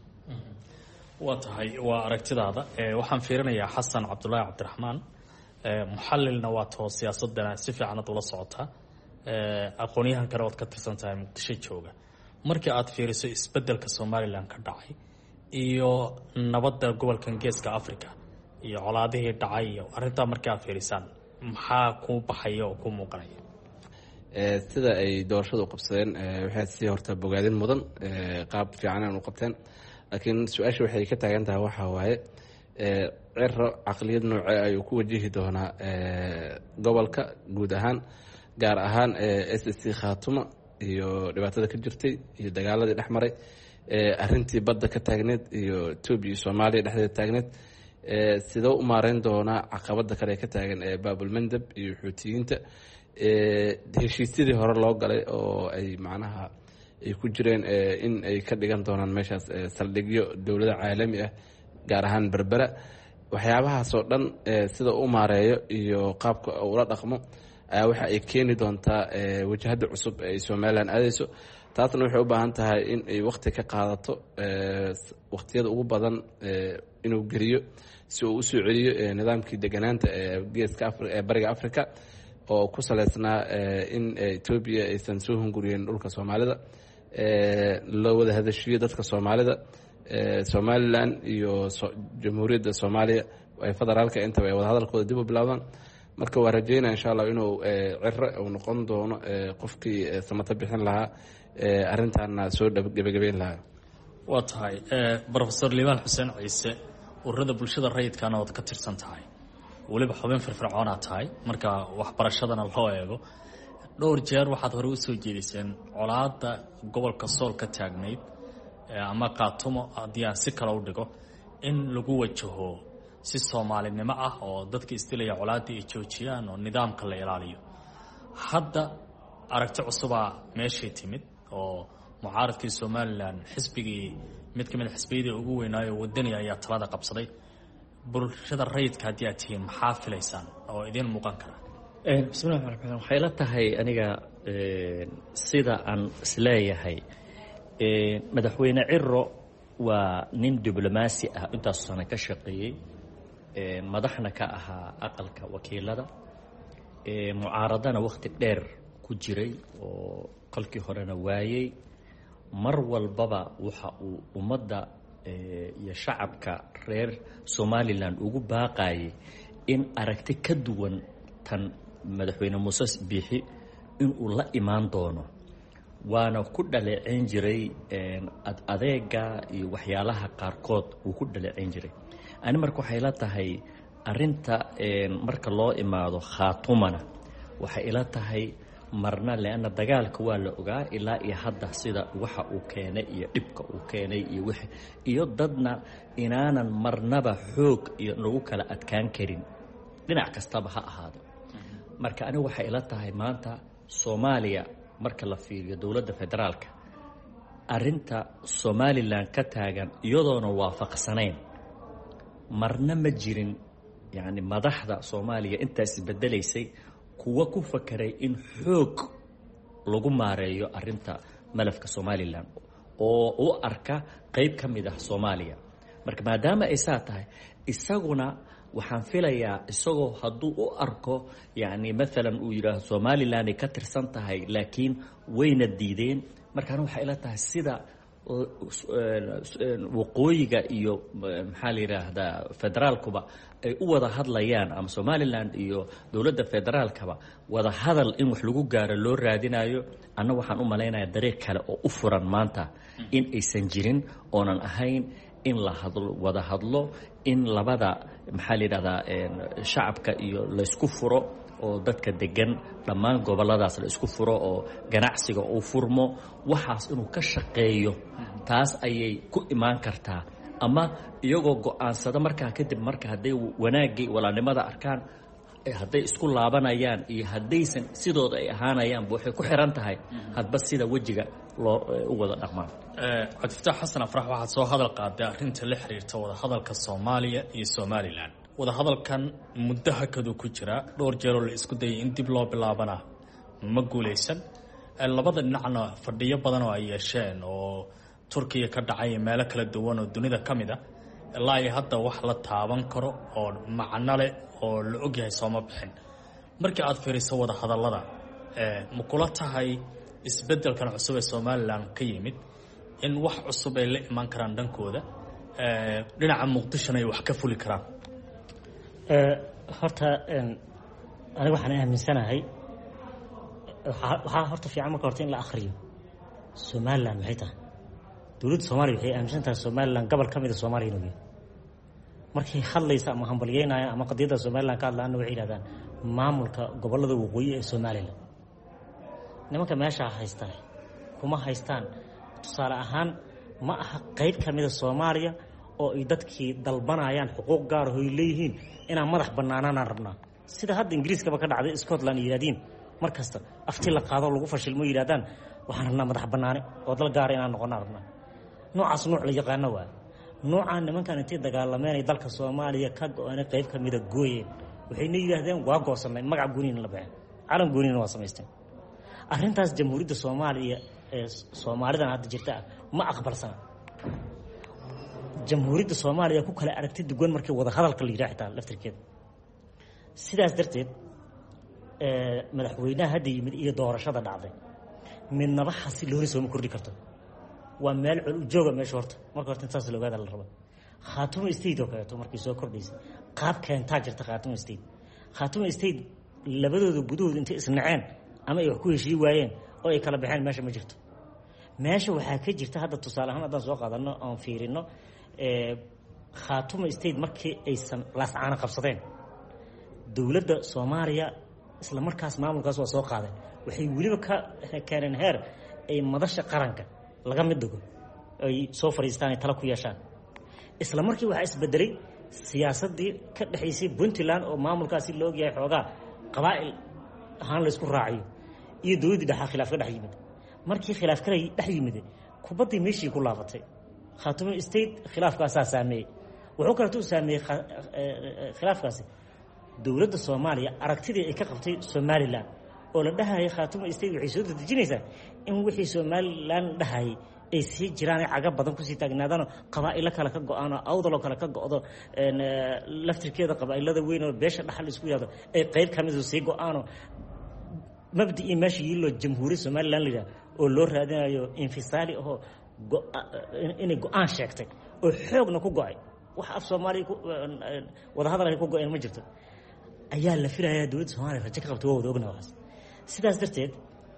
waa tahay waa aragtidaada waxaan fiirinayaa xasan cabdulaahi cabdiraxmaan muxallilna waa too siyaasadana si fiican ad ula socotaa aqoonyahan kale ood ka tirsan tahay muqdisho jooga markii aad fiiriso isbedelka somalilan ka dhacay iyo nabadda gobolkan geeska africa iyo colaadihii dhacay iyo arrintaa markii aad fiirisaan maxaa kuu baxaya oo kuu muuqanaya sida ay doorashada u qabsadeen waxay sii horta bogaadin mudan qaab fiican u qabteen laakiin su-aasha waxay ka taagan tahay waxaa waaye ciro caqliyad noocee ayuu ku wajihi doonaa gobolka guud ahaan gaar ahaan SSC khaatuma iyo dhibaatada ka jirtay iyo dagaaladii dhex maray arintii badda ka taagneed iyo Ethiopia iyo Soomaaliya dhexdeeda taagneed sidoo u maareyn doonaa caqabada kale ka taagan Baabul Mandab iyo Xuutiyiinta heshiisyadii hore loo galay oo ay macnaha ay ku jireen in ay ka dhigan doonaan meeshaas saldhigyo dowladda caalami ah gaar ahaan berbera waxyaabahaas oo dhan sida u maareeyo iyo qaabka ula dhaqmo ayaa waxa ay keeni doontaa wajahada cusub ee Soomaaliland aadayso taasna waxay u baahan tahay in ay waqti ka qaadato waqtiyada ugu badan inuu geliyo si uu u soo celiyo nidaamkii deganaanta ee geeska Afrika ee bariga Afrika oo ku saleysnaa in Ethiopia aysan soo hunguriyeen dhulka Soomaalida loo wada hadashiyo dadka Soomaalida Somaliland iyo Jamhuuriyadda Soomaaliya ay federaalka inta ay wada hadalkooda dib u bilaabaan marka waa rajeynaa insha Allah inuu ciro uu noqon doono qofkii samata bixin lahaa arrintaana soo gabagabeyn lahaa waa tahay Professor Liibaan Xuseen Ciise ururada bulshada rayidkana oo ka tirsan tahay waliba xubin firfircoon ah tahay marka waxbarashadana loo eego dhowr jeer waxaad hore u soo jeediseen colaadda gobolka Sool ka taagnayd ama qaatumo haddii aan si kale u dhigo in lagu wajaho si Soomaalinimo ah oo dadka istilaya colaadda ay joojiyaan oo nidaamka la ilaaliyo hadda aragti cusuba meeshii timid oo mucaaradkii Somaliland xisbigii mid ka mid xisbiyada ugu weynaayo wadani ayaa talada qabsaday bulshada rayidka haddii aad tihiin maxaa filaysaan oo idin muuqan kara bismillahi rahmaani rahiim waxay la tahay aniga sida aan isleeyahay madaxweyne Ciro waa nin diblomaasi ah intaas sano ka shaqeeyay madaxna ka ahaa aqalka wakiilada mucaaradana waqti dheer ku jiray oo qalkii horena waayay mar walbaba waxa uu ummadda iyo shacabka reer Somaliland ugu baaqayay in aragti ka duwan tan madaxweyne Muuse Biixi in uu la imaan doono waana ku dhaleeceyn jiray adeega iyo waxyaalaha qaarkood uu ku dhaleeceyn jiray ani marka waxay la tahay arinta marka loo imaado khaatumana waxay ila tahay marna leanna dagaalka waa la ogaa ilaa iyo hadda sida waxa uu keenay iyo dhibka uu keenay iyo wixii iyo dadna inaanan marnaba xoog iyo nagu kala adkaan karin dhinac kastaba ha ahaado marka anigu waxay ila tahay maanta Soomaaliya marka la fiiriyo dowladda federaalka arinta Somaliland ka taagan iyadoona waafaqsanayn marna ma jirin yani madaxda Soomaaliya intaas bedelaysay kuwa ku fakaray in xoog lagu maareeyo arinta malafka Somaliland oo u arka qayb ka mid ah Soomaaliya marka maadaama ay saa tahay isaguna waxaan filayaa isagoo hadduu u arko yani maalan uu yidhaahdo Somaliland ay ka tirsan tahay laakiin wayna diideen markaan waxay ila tahay sida waqooyiga iyo maxaa la yiraahdaa federaalkuba ay u wada hadlayaan ama Somaliland iyo dowladda federaalkaba wada hadal in wax lagu gaaro loo raadinayo anna waxaan u maleynayaa dariiq kale oo u furan maanta in aysan jirin oonan ahayn in la hadlo wada hadlo in labada maxaa la yiraahdaa shacabka iyo la isku furo oo dadka degan dhammaan goboladaas la isku furo oo ganacsiga uu furmo waxaas inuu ka shaqeeyo taas ayay ku imaan kartaa ama iyagoo go'aansada markaa kadib marka haday wanaagii walaalnimada arkaan haday isku laabanayaan iyo hadaysan sidooda ay ahaanayaan waxay ku xiran tahay hadba sida wajiga loo u wada dhaqmaan cabdifataax xasan afrax waxaad soo hadal qaaday arrinta la xiriirta wada hadalka Soomaaliya iyo Somaliland wada hadalkan muddo hakadu ku jira dhowr jeer oo la isku dayay in dib loo bilaabana ma guuleysan labada dhinacna fadhiyo badan oo ay yeesheen oo Turkiga ka dhacay meelo kala duwan oo dunida kamid ah ilaa ay hadda wax la taaban karo oo macno leh oo la og yahay sooma bixin markii aad fiiriso wada hadallada ma kula tahay isbedelkan cusub ee Somaliland ka yimid in wax cusub ay la iman karaan dhankooda dhinaca Muqdisho ay wax ka fuli karaan horta aniga waxaan aaminsanahay waxa horta fiican marka horta in la akhriyo Somaliland maxay tahay dowladda Soomaaliya waxay aaminsan tahay Somaliland gobol ka mid ah Soomaaliya inuu yahay markay hadlaysa ama hambalyeynaya ama qadiyada Somaliland ka hadlaan waxay yiraahdaan maamulka gobolada waqooyi ee Somaliland nimanka meesha haystaan kuma haystaan tusaale ahaan ma aha qayb ka mid ah Soomaaliya oo ay dadkii dalbanayaan xuquuq gaar ah oo leeyihiin inaan madax banaanaan rabnaa sida hadda Ingiriiska ka dhacday Scotland yiraahdeen markasta afti la qaado lagu fashilmo yiraahdaan waxaan rabnaa madax banaane oo dal gaar inaan noqono rabnaa noocaas nooc la yaqaan waa noocaan nimankan intii dagaalameen dalka Soomaaliya ka go'aan qayb ka mid ah gooyeen waxayna yiraahdeen waa goosanay magac gooniin la bixin calan gooniin waa samaysteen arrintaas jamhuuriyadda Soomaaliya ee Soomaalidan hadda jirta ma aqbalsana jamhuuriyadda Soomaaliya ku kala aragti duwan markii wada hadalka la yiraahdo laftirkeeda sidaas darteed madaxweynaha hadda yimid iyo doorashada dhacday midnaba xasilooni soo ma kordhi karto waa meel cul jooga meesha horta marka horta intaas la ogaada la rabo Khaatuum State oo kaleeto markii soo kordhisay qaab keentaa jirta Khaatuum State labadooda gudood inta isnaceen ama ay wax ku heshii waayeen oo ay kala baxeen meesha ma jirto meesha waxaa ka jirta hadda tusaale ahaan haddaan soo qaadano aan fiirino Khaatuum State markii ay laascaana qabsadeen dowladda Soomaaliya isla markaas maamulkaas waa soo qaadeen waxay waliba ka keeneen heer ay madasha qaranka laga mid dhigo ay soo fariistaan tala ku yeeshaan isla markii waxa isbedelay siyaasadii ka dhaxaysay Puntland oo maamulkaasi loo yahay xoogaa qabaa'il ahaan la isku raaciyo iyo dowladda dhaxa khilaaf ka dhex yimid markii khilaaf kale dhex yimid kubadii meeshii ku laabatay Khaatuum State khilaafkaas saameeyay wuxuu kale saameeyay khilaafkaasi dowladda Soomaaliya aragtidii ay ka qabtay Somaliland oo la dhahay Khaatuum State waxay soo dejinaysaa in wixii Somaliland dhahay ay sii jiraan caga badan ku sii taagnaadaan qabaa'il kala ka go'aan awdalo kala ka go'do laftirkeeda qabaa'ilada weyn oo beesha dhaxal isku yiraahdo ay qayb ka mid ah sii go'aan mabdii meeshii loo jamhuuriyadda Somaliland lida oo loo raadinayo infisaali oo inay go'aan sheegtay oo xoogna ku go'ay wax af Soomaaliya wada hadal ay ku go'een ma jirto ayaa la filayaa dowladda Soomaaliya rajo ka qabto wada ogna waas sidaas darteed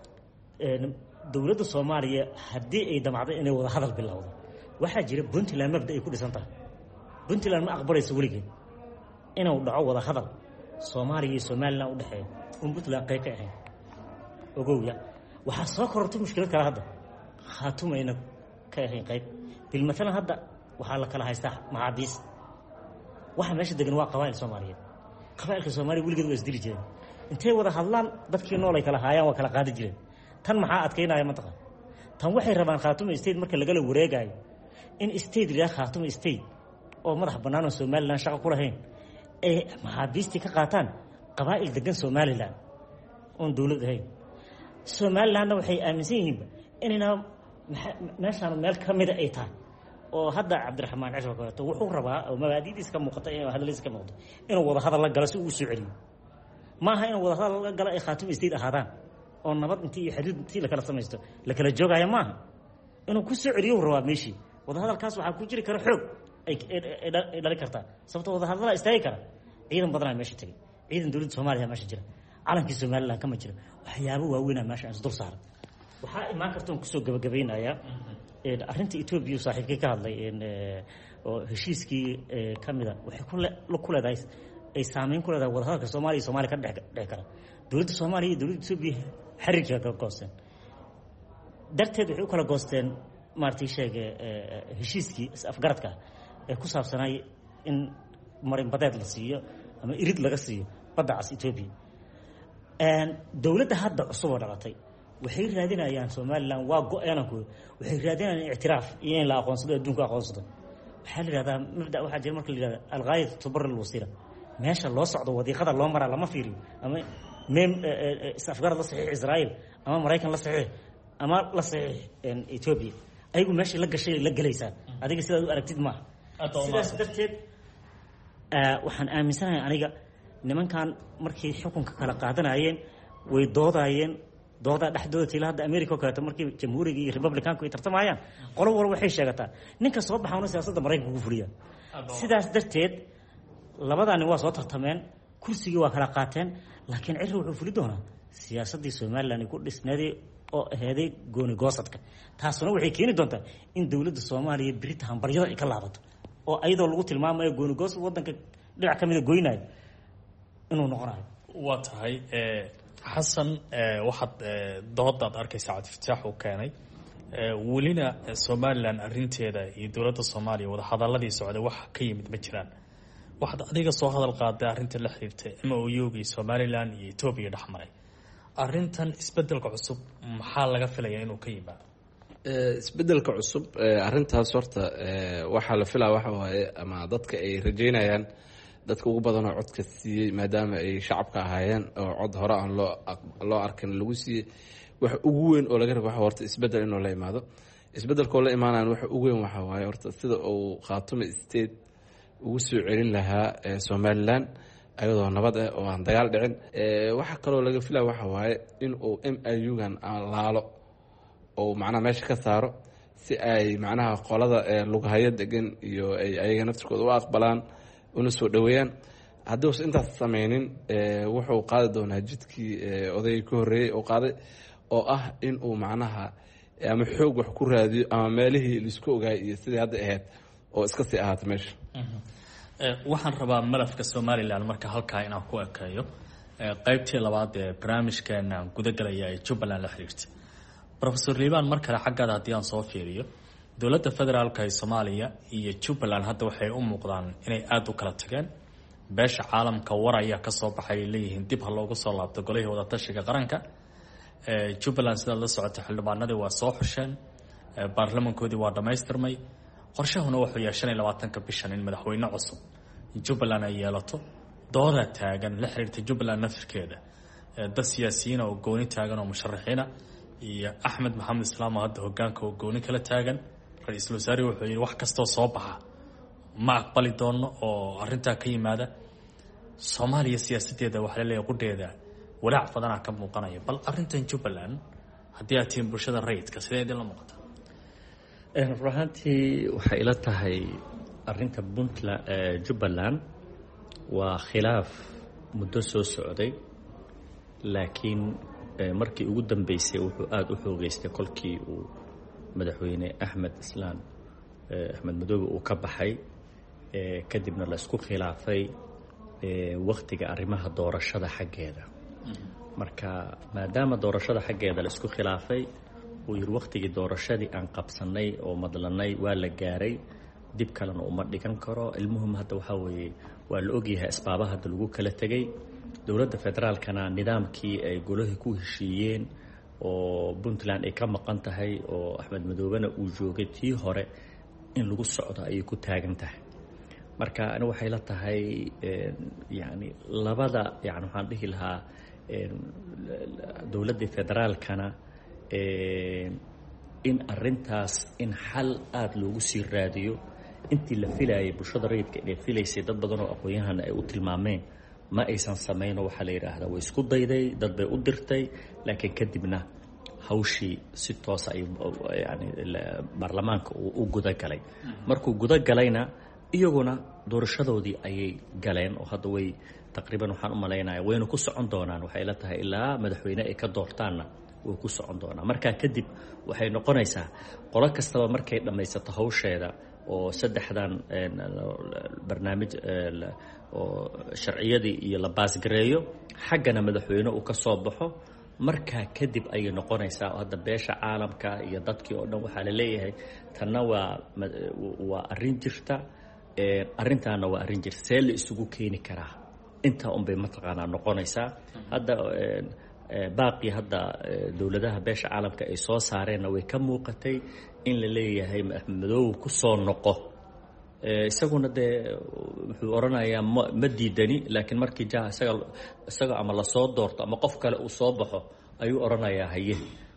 dowladda Soomaaliya hadii ay damacdo inay wada hadal bilowdo waxa jira Puntland mabda ay ku dhisan tahay Puntland ma aqbalayso waligeed inuu dhaco wada hadal Soomaaliya iyo Somaliland u dhaxeeyo Puntland qayb ka ahayn ogowya waxaa soo korortay mushkilad kale hadda khaatumayna ka ahayn qayb bilmatalan hadda waxaa la kala haystaa maxaabiis waxa meesha degan waa qabaa'il soomaaliyeed qabaa'ilka soomaaliya weligeed waa isdili jireen intay wada hadlaan dadkii nool ay kala haayaan waa kala qaadi jireen tan maxaa adkaynaya mantaqa tan waxay rabaan khaatuma state marka lagala wareegayo in state la khaatuma state oo madax bannaan oo Somaliland shaqo ku lahayn ay maxaabiistii ka qaataan qabaa'il degan Somaliland oo dawlad ahayn Somaliland waxay aaminsan yihiin inayna meeshaan meel ka mid ay tahay oo hadda Cabdiraxmaan Cashar ka wuxuu rabaa oo mabaadidiisa ka muuqata inuu hadalkiisa ka muuqdo inuu wada hadal la galo si uu soo celiyo ma aha inuu wada hadal la galo ay khaatuma state ahaadaan oo nabad intii iyo xiriir intii la kala samaysto la kala joogaya ma aha inuu ku soo celiyo rabaa meeshii wada hadalkaas waxa ku jiri kara xoog ay dhali kartaa sababtoo wada hadalada istaagi kara ciidan badan meesha tagay ciidan dawladda Soomaaliya meesha jira calankii Somaliland kama jira waxyaabo waaweyn meesha aan dul saaran waxa imaan karta ku soo gabagabeynaya arrinta Ethiopia saaxiibkii ka hadlay oo heshiiskii kamida waxay ku leedahay ay saameyn ku leedahay wada hadalka Soomaaliya ka dhex kara dawladda Soomaaliya iyo dawladda Ethiopia xiriirka ka goosteen darteed waxay u kala goosteen maartii sheegay heshiiskii afgaradka ee ku saabsanay in marin badeed la siiyo ama irid laga siiyo badda cas Ethiopia dawladda hadda cusub oo dhalatay waxay raadinayaan Somaliland waa go'aanku waxay raadinayaan i'tiraaf iyo in la aqoonsado adduunka aqoonsado waxa la yiraahdaa mabda waxa jira marka la yiraahdo al-ghaayat tubarr al-wasila meesha loo socdo wadiiqada loo maraa lama fiiriyo ama afgarad la saxiix Israa'iil ama Mareykan la saxiix ama la saxiix Ethiopia ayagu meesha la gashay la galaysaa adiga sidaad u aragtid ma sidaas darteed waxaan aaminsanahay aniga nimankan markii xukunka kala qaadanayeen way doodayeen dooda dhexdooda tilaa hadda America oo kale markii jamhuuriga iyo republicanku ay tartamayaan qolo war waxay sheegataa ninka soo baxaana siyaasadda Mareykanka ku fuliya sidaas darteed labadani waa soo tartameen kursiga waa kala qaateen laakiin cirri wuxuu fuli doonaa siyaasaddii Somaliland ku dhisnaday oo ahaday gooni goosadka taasuna waxay keeni doontaa in dawladda Soomaaliya Britain baryada ay ka laabato oo ayadoo lagu tilmaamayo gooni goosad wadanka dhinac kamid ah goynayo inuu noqonayo waa tahay xasan waxaad doodaad arkaysaa Cabdifataax uu keenay welina Somaliland arrinteeda iyo dawladda Soomaaliya wada hadalladii socday wax ka yimid ma jiraan waxaad adiga soo hadal qaaday arrinta la xiriirtay MOU-gii Somaliland iyo Ethiopia dhexmaray arrintan isbedelka cusub maxaa laga filayaa inuu ka yimaado isbedelka cusub arrintaas horta waxaa la filaa waxa waaye ama dadka ay rajeynayaan dadka ugu badan oo codka siiyey maadaama ay shacabka ahaayeen oo cod hore aan loo arkin lagu siiyey wax ugu weyn oo laga rabo waxa horta isbedel inuu la imaado isbedelkoo la imaanayaan waxa ugu weyn waxa waaye horta sida uu khaatuma state ugu soo celin lahaa Somaliland ayadoo nabad ah oo aan dagaal dhicin waxa kaloo laga filaa waxa waaye in uu MOU-gan laalo oo macnaha meesha ka saaro si ay macnaha qolada lugahaya degan iyo ay ayaga naftirkooda u aqbalaan una soo dhaweeyaan haddii uu intaas sameeynin wuxuu qaadi doonaa jidkii odayga ka horeeyay oo qaaday oo ah in uu macnaha ama xoog wax ku raadiyo ama meelihii la isku ogaay iyo sidii hadda ahayd oo iska sii ahaata meesha waxaan rabaa malafka Somaliland marka halkaa inaan ku ekeeyo qaybtii labaad ee barnaamijkeena gudagalaya ee Jubbaland la xiriirtay Professor Liban mar kale xaggaada haddii aan soo fiiriyo dowladda federaalka ee Soomaaliya iyo Jubbaland hadda waxay u muuqdaan inay aad u kala tageen beesha caalamka war ayaa ka soo baxay leeyihiin dib ha loogu soo laabto golihii wada tashiga qaranka Jubbaland sida la socotay xildhibaanadii waa soo xusheen baarlamankoodii waa dhamaystirmay qorshahuna wuxuu yahay 25 bishan in madaxweyne cusub Jubbaland ay yeelato dooda taagan la xiriirta Jubbaland nafirkeeda dad siyaasiyiin oo gooni taagan oo musharaxiina iyo Axmed Maxamed Islaam hadda hoggaanka oo gooni kala taagan ra'iisul wasaare wuxuu yiri wax kasto soo baxa ma aqbali doono oo arinta ka yimaada Soomaaliya siyaasadeeda waxa la leeyahay qudheeda walaac badan ka muuqanaya bal arintan Jubbaland haddii aad tiin bulshada rayidka sidee la muuqata ruuxantii waxay ila tahay arinta Puntland Jubbaland waa khilaaf muddo soo socday laakiin markii ugu dambeysay wuxuu aad u xoogeystay kolkii uu madaxweyne Axmed Madoobe uu ka baxay kadibna la isku khilaafay waqtiga arrimaha doorashada xaggeeda marka maadaama doorashada xaggeeda la isku khilaafay uu yidhi wakhtigii doorashadii aan qabsannay oo madlanay waa la gaaray dib kalena uma dhigan karo. ilmuhum hadda waxaa weeye waa la ogyahay asbaabaha hadda lagu kala tegey. dowladda federaalkana nidaamkii ay golahii ku heshiiyeen oo puntland ay ka maqan tahay oo axmed madoobena uu joogay tii hore in lagu socdo ayay ku taagan tahay. marka ani waxay la tahay yani labada yani waxaan dhihi lahaa dowladda federaalkana in arintaas in xal aada loogu sii raadiyo intii la filayay bulshada rayidka inay filaysay dad badan oo aqoon-yahana ay u tilmaameen ma aysan samayno. waxaa la yidhaahdaa way isku dayday, dad bay u dirtay, laakiin kadibna hawshii si toosa yani baarlamaanka uu u gudagalay. markuu gudagalayna iyaguna doorashadoodii ayay galeen oo hadda way taqriiban waxaan u malaynaya wayna ku socon doonaan. waxay la tahay ilaa madaxweyne ay ka doortaanna way ku socon doonaan. markaa kadib waxay noqonaysaa qolo kastaba markay dhammaysato hawsheeda oo saddexdan barnaamij oo sharciyadii iyo la baasgareeyo xaggana madaxweyne uu ka soo baxo, markaa kadib ayay noqonaysaa hadda beesha caalamka iyo dadkii oo dhan waxaa la leeyahay tanna waa arrin jirta, arrintaana waa arrin jirta, see la isugu keeni karaa. intaa unbay mataqaanaa noqonaysaa. hadda baaqii hadda dowladaha beesha caalamka ay soo saareenna way ka muuqatay in la leeyahay axmed madoobe ku soo noqo. isaguna dee wuxuu odhanayaa ma diidani, laakiin markii isaga ama lasoo doorto ama qof kale uu soo baxo ayuu odhanayaa haye.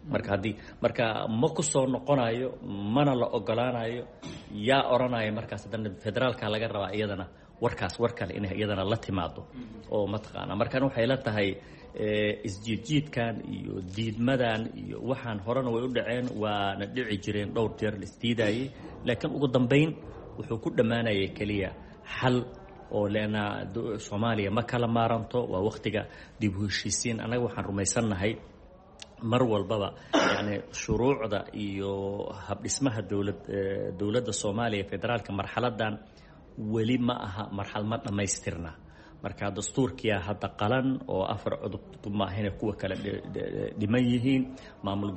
marka ma ku soo noqonayo, mana la ogolaanayo. yaa odhanaya markaas haddana federaalka laga rabaa iyadana war kale inay iyadana la timaado oo mataqaana. markan waxay la tahay isjiidjiidkan iyo diidmadan iyo waxaan horena way u dhaceen, waana dhici jireen dhowr jeer la isdiidayay, laakiin ugu dambayn wuxuu ku dhammaanayay keliya xal oo leena soomaaliya ma kala maaranto. waa wakhtiga dib u heshiisiin. annaga waxaan rumaysannahay mar walbaba yani shuruucda iyo habdhismaha dowladda soomaaliya federaalka marxaladan weli ma aha marxalad ma dhammaystirna. marka dastuurkiia hadda qalan oo 4 cudub maahine kuwa kale dhiman yihiin. maamul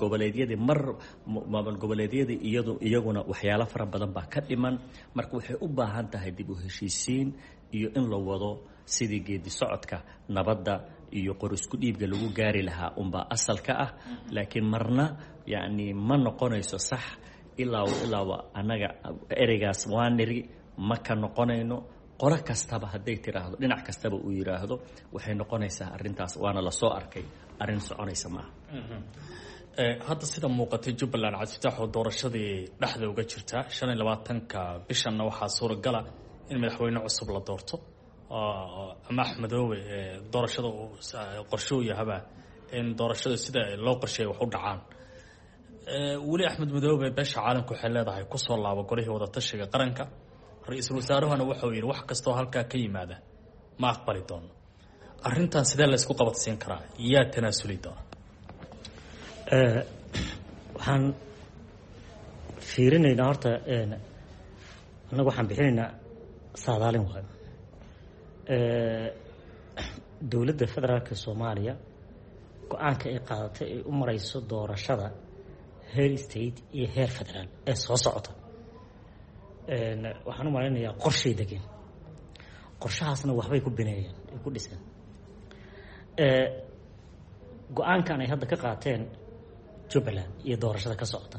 goboleedyadii iyaguna waxyaalo fara badan baa ka dhiman. marka waxay u baahan tahay dib u heshiisiin iyo in la wado sidii geedi socodka nabadda iyo qor isku dhiibga lagu gaari lahaa unbaa asalka ah. laakiin marna yani ma noqonayso sax ilaaba annaga ereygaas waa niri ma ka noqonayno. qolo kastaba hadday tiraahdo, dhinac kastaba uu yidhaahdo, waxay noqonaysaa arrintaas waana lasoo arkay arrin soconaysa maaha. hadda sida muuqatay jubbaland cabdifitaaxoo doorashadii dhexda uga jirta 25-ka bishanna waxaa suuragala in madaxweyne cusub la doorto ama axmedoobe doorashada qorshe u yahaba in doorashada sida loo qorsheeya wax u dhacaan. weli axmed madoobe beesha caalamka waxay leedahay kusoo laabo golihii wadatashiga qaranka. ra-iisul wasaaruhuna wuxuu yidhi wax kastoo halkaa ka yimaada ma aqbali doono. arrintan sidee la isku qabadsiin karaa? yaa tanaasuli doona? waxaan fiirinaynaa horta annagu waxaan bixinaynaa saadaalin waayo. dowladda federaalka soomaaliya go-aanka ay qaadatay ay u marayso doorashada heer state iyo heer federaal ee soo socota, waxaan u malaynayaa qorshay degeen. qorshahaasna waxbay ku bineeyeen, ay ku dhiseen. go-aankan ay hadda ka qaateen jubbaland iyo doorashada ka socota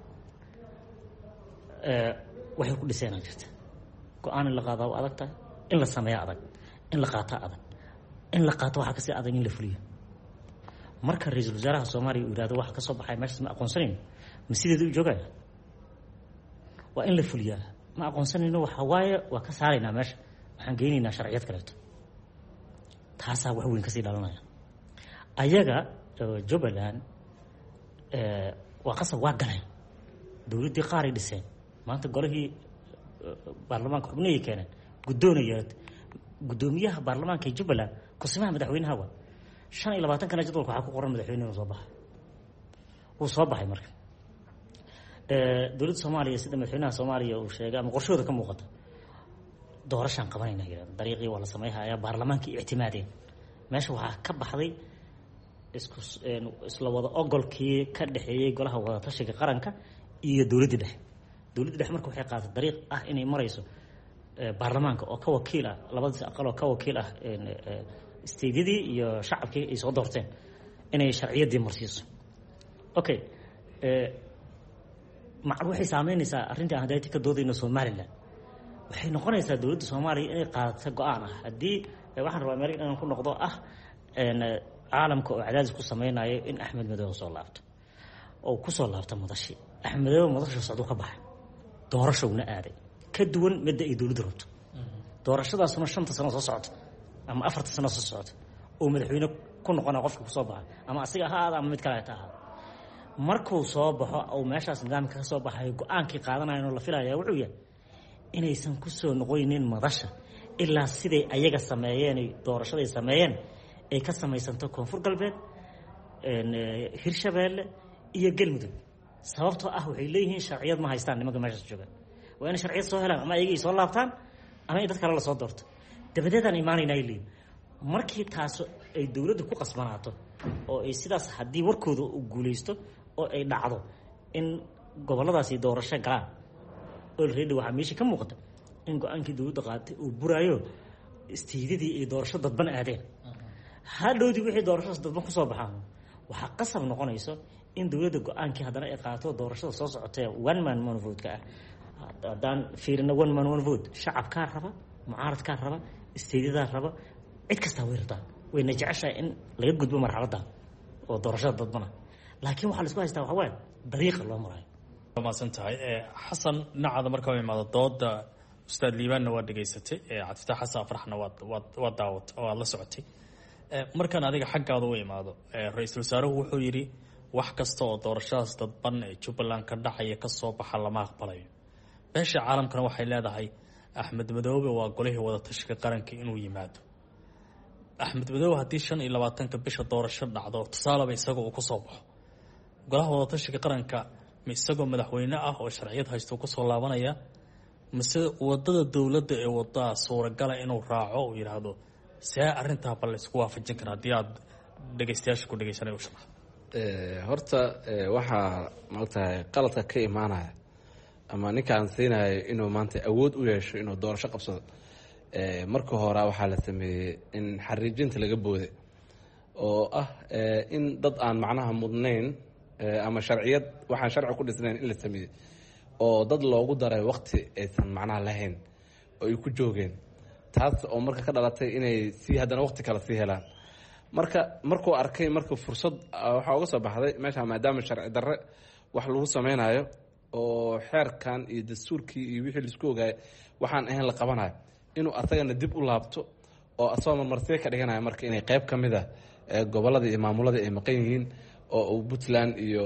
waxay ku dhiseen jirta. go-aan in la qaadaa waa adag tahay, in la sameeya adag, in la qaataa adag, in la qaato waxaa kasii adag in la fuliyo. marka ra-iisul wasaaraha soomaaliya uu yihahdo waxa ka soo baxay meeshaas ma aqoonsanayno, ma sideeda u joogaya? waa in la fuliyaa. ma aqoonsanayno waxa waaye waa ka saaraynaa meesha, waxaan geynaynaa sharciyad kaleeto. taasaa wax weyn kasii dhalanaya. ayaga jubbaland waa qasab waa galeen. dowladdii qaaray dhiseen. maanta golihii baarlamaanka xubnihii keeneen guddoonay yeelatay. guddoomiyaha baarlamaanka ee jubbaland kusimaha madaxweynaha waa 25-kana jadwalka waxaa ku qoran madaxweyne inuu soo baxay. wuu soo baxay marka. dowladda soomaaliya sida madaxweynaha soomaaliya uu sheegay ama qorshahooda ka muuqata doorashaan qabanayna yidhahda dariiqii waa la samayhayaa baarlamaankii ictimaadeen. meesha waxaa ka baxday isla wada ogolkii ka dhexeeyey golaha wadatashiga qaranka iyo dowladda dhexe. dowladda dhexe marka waxay qaadatay dariiq ah inay marayso baarlamaanka oo ka wakiil ah, labadiis aqal oo ka wakiil ah isteedyadii iyo shacabkii ay soo doorteen inay sharciyaddii marsiiso. okay, waxay saameynaysaa arrintii aan hadayti ka doodayno Somaliland. waxay noqonaysaa dowladda Soomaaliya inay qaadato go-aan ah haddii waxaan rabaa meel inaan ku noqdo ah caalamka oo cadaadis ku sameynayo in Axmed Madoobe soo laabto oo ku soo laabto madashi. Axmed Madoobe madasha socdo ka baxay doorashowna aaday ka duwan midda ay dowladdu rabto. doorashadaasuna 5 sano soo socota ama 4 sano soo socota oo madaxweyne ku noqona qofka ku soo baxay ama asiga ha ahaado ama mid kale ha ahaado. markuu soo baxo oo meeshaas nidaamka ka soo baxay go-aankii qaadanayno la filayaa wuxuu yahay inaysan ku soo noqonin madasha ilaa siday ayaga sameeyeen doorashaday sameeyeen ay ka samaysanto Koonfur Galbeed, Hirshabeelle iyo Galmudug. sababtoo ah waxay leeyihiin sharciyad ma haystaan nimanka meeshaas jooga. waa in sharciyad soo helaan ama ayaga soo laabtaan ama in dad kale la soo doorto. dabadeedaan imaanayna ay leeyihiin. markii taas ay dowladdu ku qasbanaato oo ay sidaas haddii warkooda u guuleysto oo ay dhacdo in goboladaasi doorasho galaan already waxaa meesha ka muuqata in go-aankii dowladda qaadatay uu buraayo istiidadii ay doorasho dadban aadeen. hadhowdii wixii doorashadaas dadban kusoo baxaan waxaa qasab noqonayso in dowladda go-aankii haddana ay qaato doorashada soo socotee one man one vote-ka ah. haddaan fiirino one man one vote, shacabkaa raba, mucaaradkaa raba, istiidadaa raba, cid kastaa way rabtaa. wayna jeceshahay in laga gudbo marxaladda oo doorashada dadbana. laakiin waxaa la isku haystaa waxaa waaye dariiqa loo marayo. maasan tahay xasan dhinacaada marka u imaado dooda ustaad liibaanna waa dhegaysatay, cabdifatax xasan afraxna waa daawat oo aad la socotay. markaan adiga xaggaada u imaado ra-iisul wasaaruhu wuxuu yidhi wax kasta oo doorashadaas dadban ee Jubbaland ka dhacaya ka soo baxa lama aqbalayo. beesha caalamkana waxay leedahay Axmed Madoobe waa golihii wadatashiga qaranka inuu yimaado. Axmed Madoobe haddii 25 bisha doorasho dhacdo tusaalaba isagoo uu ku soo baxo golaha wadatashiga qaranka ma isagoo madaxweyne ah oo sharciyad haysto ku soo laabanaya mise wadada dowladda ee wadada suuragala inuu raaco oo yiraahdo see arrintaa bal isku waafajin kara haddii aad dhegaystayaasha ku dhegaysanay u sharaxdo. horta waxaa maogtahay qaladka ka imaanaya ama ninkaan siinayo inuu maanta awood u yeesho inuu doorasho qabsado. marka hore waxaa la sameeyey in xariijinta laga booday oo ah in dad aan macnaha mudnayn ama sharciyad waxaan sharci ku dhisnayn in la sameeyey oo dad loogu daray waqti aysan macnaha lahayn oo ay ku joogeen. taas oo marka ka dhalatay inay haddana waqti kale sii helaan. markuu arkay marka fursad waxaa uga soo baxday meesha maadaama sharci darre wax lagu sameynayo oo xeerkan iyo dastuurkii iyo wixii laisku ogaayay waxaan ahayn la qabanayo inuu asagana dib u laabto oo asagoo marmarsiya ka dhiganayo marka inay qayb ka mid ah gobolada iyo maamulada ay maqan yihiin oo Puntland iyo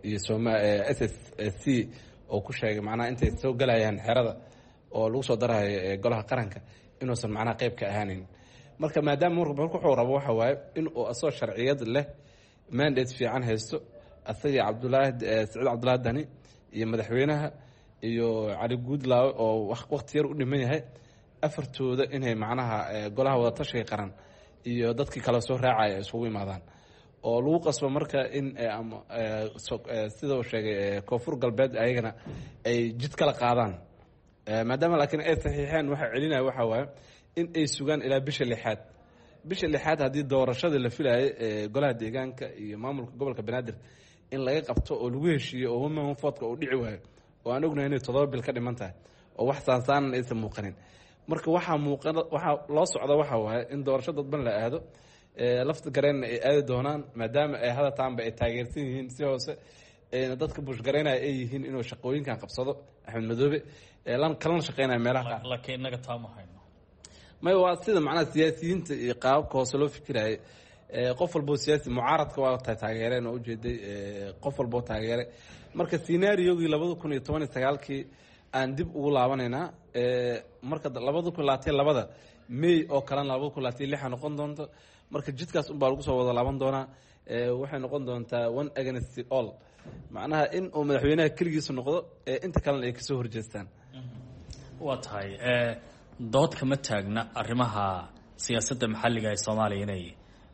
SSC oo ku sheegay macnaha intay soo galayaan xerada oo lagu soo darayo golaha qaranka inuusan macnaha qayb ka ahaanin. marka maadaama marka wuxuu rabo waxa waaye in uu asoo sharciyad leh mandate fiican haysto asagii Saciid Cabdullaahi Dani iyo madaxweynaha iyo Cali Guudlaawe oo waqti yar u dhiman yahay afartooda inay macnaha golaha wadatashiga qaran iyo dadkii kala soo raacaya isugu imaadaan oo lagu qasbo marka in sida uu sheegay Koonfur Galbeed ayagana ay jid kala qaadaan. maadaama laakiin ay saxiixeen waxa celinaya waxa waaye in ay sugaan ilaa bisha 6 haddii doorashada la filayay golaha deegaanka iyo maamulka gobolka Banaadir in laga qabto oo lagu heshiiyo oo women vote-ka uu dhici waayo oo aan ognahay inay 7 bil ka dhiman tahay oo wax saansaan aysan muuqanin. marka waxaa loo socda waxa waaye in doorasho dadban la aado. lafta gareenna ay aadi doonaan maadaama ay hadataanba ay taageersan yihiin si hoose dadka bushgareynaya ay yihiin inuu shaqooyinkan qabsado Axmed Madoobe kalana shaqeynaya meelaha qaar. laakiin inaga taama hayno may waa sida macnaha siyaasiyiinta iyo qaabka hoose loo fikirayay. qof walbo siyaasi mucaaradka waa taageereen oo ujeeday qof walbo taageeray. marka scenario-gii 2019kii aan dib ugu laabanaynaa marka 2022 May oo kalena 2026 noqon doonto. marka jidkaas un baa lagu soo wada laaban doonaa. waxay noqon doontaa one against all macnaha in uu madaxweynaha keligiisa noqdo inta kalena ay kasoo horjeestaan. waa tahay dood kama taagna arrimaha siyaasadda maxalliga ee Soomaaliya inay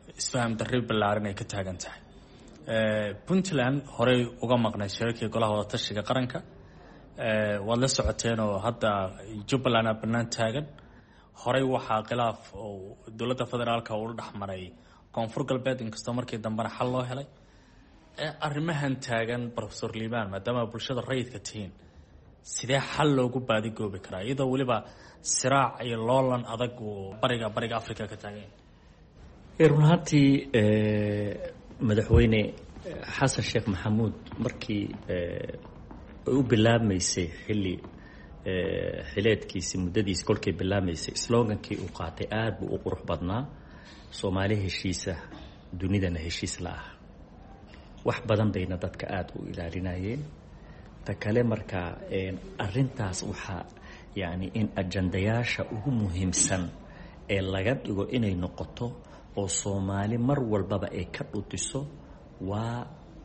isfaham darri ballaaran ay ka taagan tahay. Puntland horey uga maqnay shirarkii golaha wadatashiga qaranka, waad la socoteen oo hadda Jubbaland bannaan taagan. Horey waxaa khilaaf oo dowladda federaalka uu dhexmaray koonfur galbeed, inkastoo markii dambena xal loo helay. Arrimahan taagan Professor Liibaan, maadaama bulshada rayidka tihiin, sidee xal loogu baadigoobi karaa iyadoo weliba siraac iyo loolan adag oo bariga Afrika ka taagan? run ahaantii madaxweyne xasan sheekh maxamuud markii u bilaabmaysay xileedkiisi muddadiisi kolkay bilaabmaysay slogankii uu qaatay aad buu u qurux badnaa. Soomaali heshiisa, dunidana heshiis la ah. wax badan bayna dadka aada u ilaalinayeen. ta kale markaa arintaas waxaa yani in ajandayaasha ugu muhiimsan ee laga dhigo inay noqoto oo Soomaali mar walbaba ay ka dhutiso waa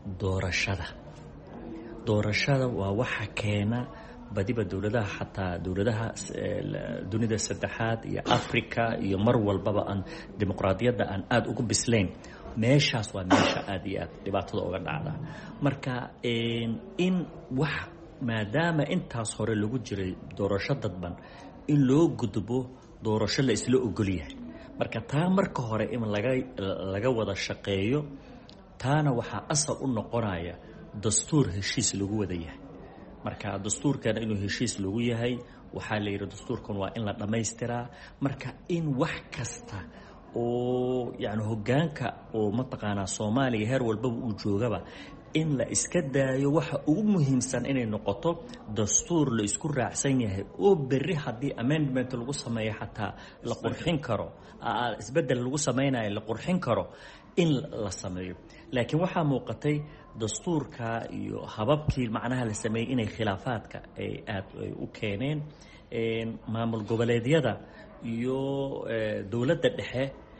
doorashada waa waxa keena badiba dowladaha, xataa dowladaha dunida saddexaad iyo Afrika iyo mar walbaba aan dimuqraadiyadda aan aada ugu bislayn. meeshaas waa meesha aada iyo aad dhibaatada uga dhacda. marka in wax maadaama intaas hore lagu jiray doorasho dadban, in loo gudbo doorasho la isla ogol yahay. marka taa marka hore in laga wada shaqeeyo, taana waxaa asal u noqonaya dastuur heshiis lagu wada yahay. marka dastuurkana inuu heshiis lagu yahay, waxaa la yidhi dastuurkan waa in la dhammaystiraa. marka in wax kasta oo yani hoggaanka oo mataqaanaa Soomaaliya heer walbaba uu joogaba, in la iska daayo waxa ugu muhiimsan inay noqoto dastuur la isku raacsan yahay oo berri haddii amendment lagu sameeyo xataa la qurxin karo, isbeddel lagu sameynayo la qurxin karo in la sameeyo. laakiin waxaa muuqatay dastuurka iyo hababkii macnaha la sameeyey inay khilaafaadka ay aad u keeneen. maamul goboleedyada iyo dowladda dhexe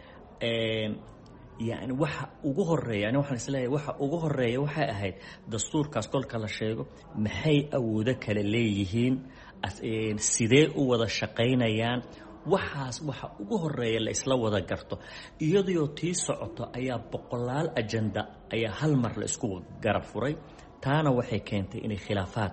yani waxa ugu horeeya, ani waxaan isleeyahay waxa ugu horeeya waxay ahayd dastuurkaas kolka la sheego maxay awoodo kale leeyihiin, sidee u wada shaqaynayaan. waxaas waxa ugu horeeya la isla wada garto. iyadoo tii socoto ayaa boqolaal ajanda ayaa hal mar la isku garab furay. taana waxay keentay inay khilaafaad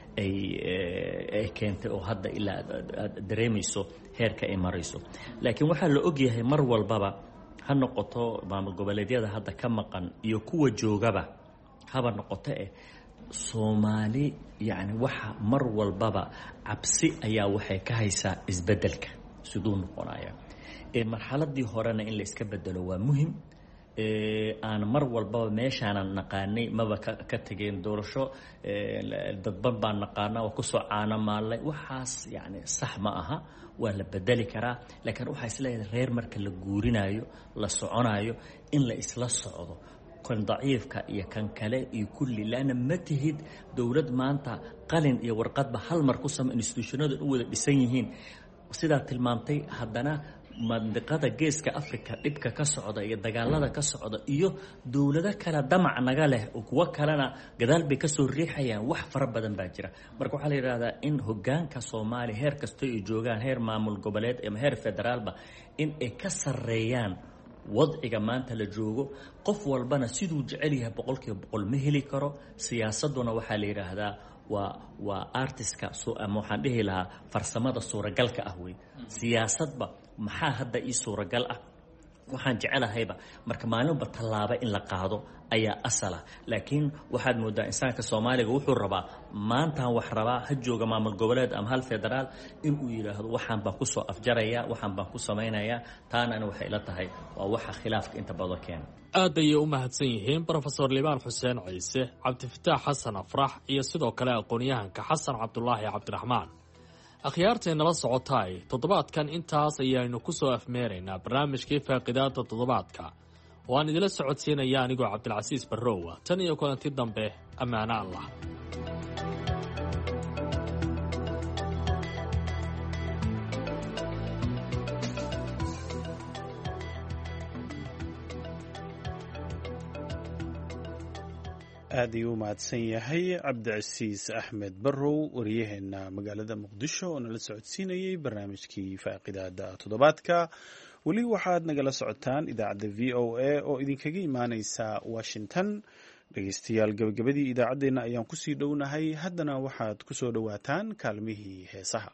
ay keentay oo hadda ilaa dareemayso heerka ay marayso. laakiin waxaa la ogyahay mar walbaba, ha noqoto maamul goboleedyada hadda ka maqan iyo kuwa joogaba haba noqoto Soomaali yani waxa mar walbaba cabsi ayaa waxay ka haysaa isbeddelka siduu noqonaya. marxaladii horena in la iska bedelo waa muhiim. aan mar walbaba meeshaanan naqaanay maba ka tageen doorasho dadban baan naqaanaa, waa kusoo caano maallay. waxaas yani sax ma aha, waa la bedeli karaa. laakiin waxaa isleeyahay reer marka la guurinayo, la soconayo, in la isla socdo kan daciifka iyo kan kale iyo kulli. laana ma tihid dowlad maanta qalin iyo warqadba hal mar ku sama institutionada u wada dhisan yihiin sidaa tilmaamtay. haddana mandiqada geeska Afrika dhibka ka socda iyo dagaalada ka socda iyo dowlado kale damac naga leh oo kuwa kalena gadaal bay ka soo riixayaan, wax fara badan baa jira. marka waxaa la yidhaahdaa in hoggaanka Soomaaliya heer kasta ay joogaan, heer maamul goboleed ama heer federaalba, in ay ka sarreeyaan wadciga maanta la joogo. qof walbana siduu jecel yahay 100% ma heli karo. siyaasaduna waxaa la yidhaahdaa waa artiska ama waxaan dhihi lahaa farsamada suuragalka ah wey. siyaasadba maxaa hadda ii suuragal ah, waxaan jecelahayba marka maalinba tallaabo in la qaado ayaa asala. laakiin waxaad moodaa insaanka Soomaaliga wuxuu rabaa maantaan wax rabaa, ha jooga maamul goboleed ama hal federaal, inuu yidhaahdo waxaan baan ku soo afjaraya, waxaan baan ku samaynayaa. taana waxay la tahay waa waxa khilaafka inta badan keena. aad ayay u mahadsan yihiin Professor Liibaan Xuseen Ciise, Cabdifataax Xasan Afrax iyo sidoo kale aqoon-yahanka Xasan Cabdulaahi Cabdiraxmaan. akhyaarteennala socotay toddobaadkan intaas ayaynu ku soo afmeeraynaa barnaamijkii faaqidaada toddobaadka oo aan idila socodsiinaya anigoo Cabdilcasiis Barrowa. tan iyo kulanti dambe, ammaano Allah. aad ayuu u mahadsan yahay cabdicasiis axmed barrow wariyaheena magaalada muqdisho oo nala socodsiinayey barnaamijkii faaqidaada toddobaadka. weli waxaad nagala socotaan idaacadda v o a oo idinkaga imaaneysa washington. dhegeystayaal gabagabadii idaacaddeenna ayaan kusii dhownahay. haddana waxaad ku soo dhowaataan kaalmihii heesaha.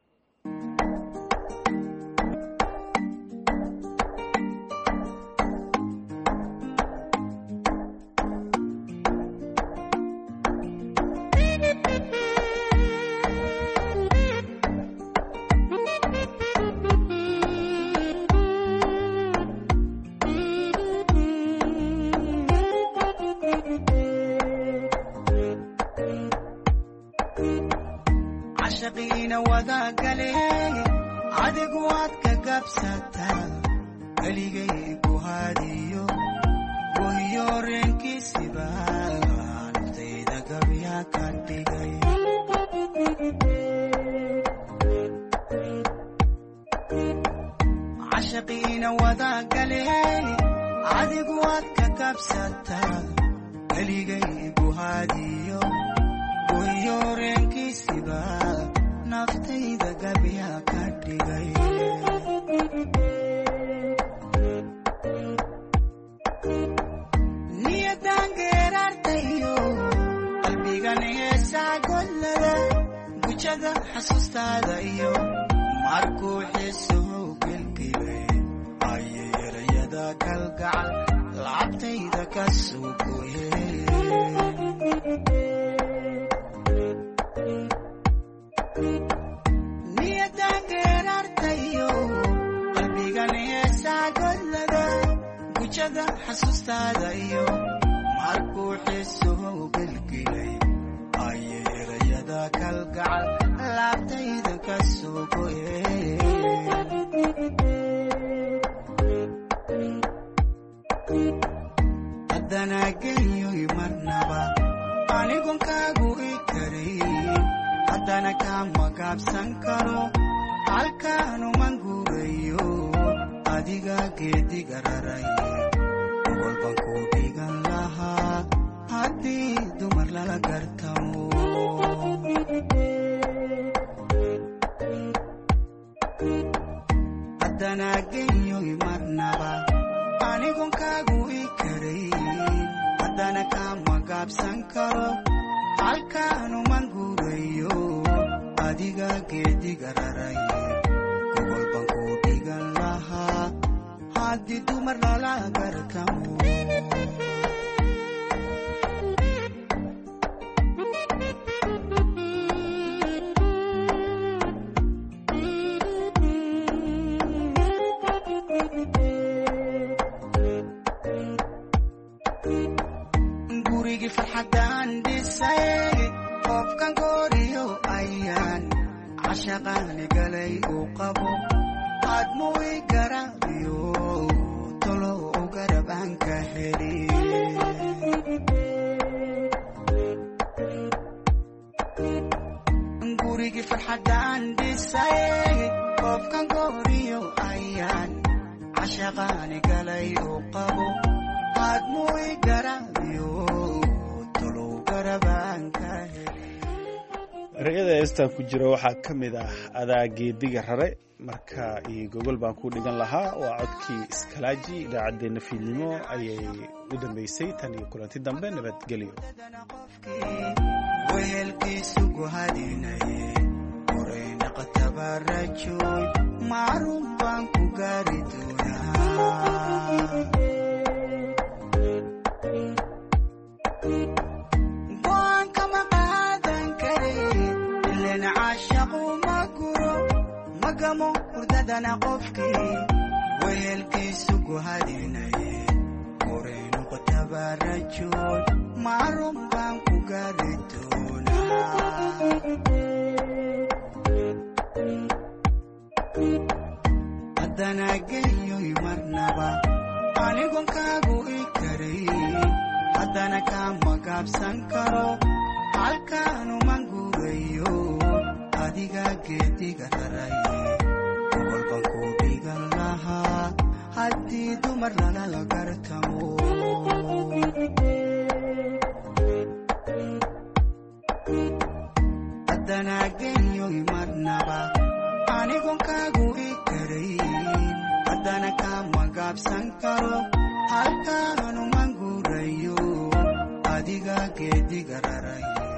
ereyada heestan ku jira waxaa ka mid ah adaa geediga rare marka iyo gogol baan ku dhigan lahaa. waa codkii iskalaaji. idaacaddeenna fiidnimo ayay u dambeysay. tan iyo kulanti dambe nabadgelyo. magamo hurdadana qofkii wehelkiisu guhadinaye qoreynu qotabarajood maarun baan ku gaari doonaa. haddana geeyoy marnaba anigon kaagu i karay haddana kaa magaabsan karo halkaanuman guurayo adiga geediga raraye gobolban ku dhigan lahaa haddii dumar lala gartamo. haddana geeyoy marnaba anigon kaagu i karayn haddana kama gaabsan karo halkaanu man guurayo adiga geediga rarayo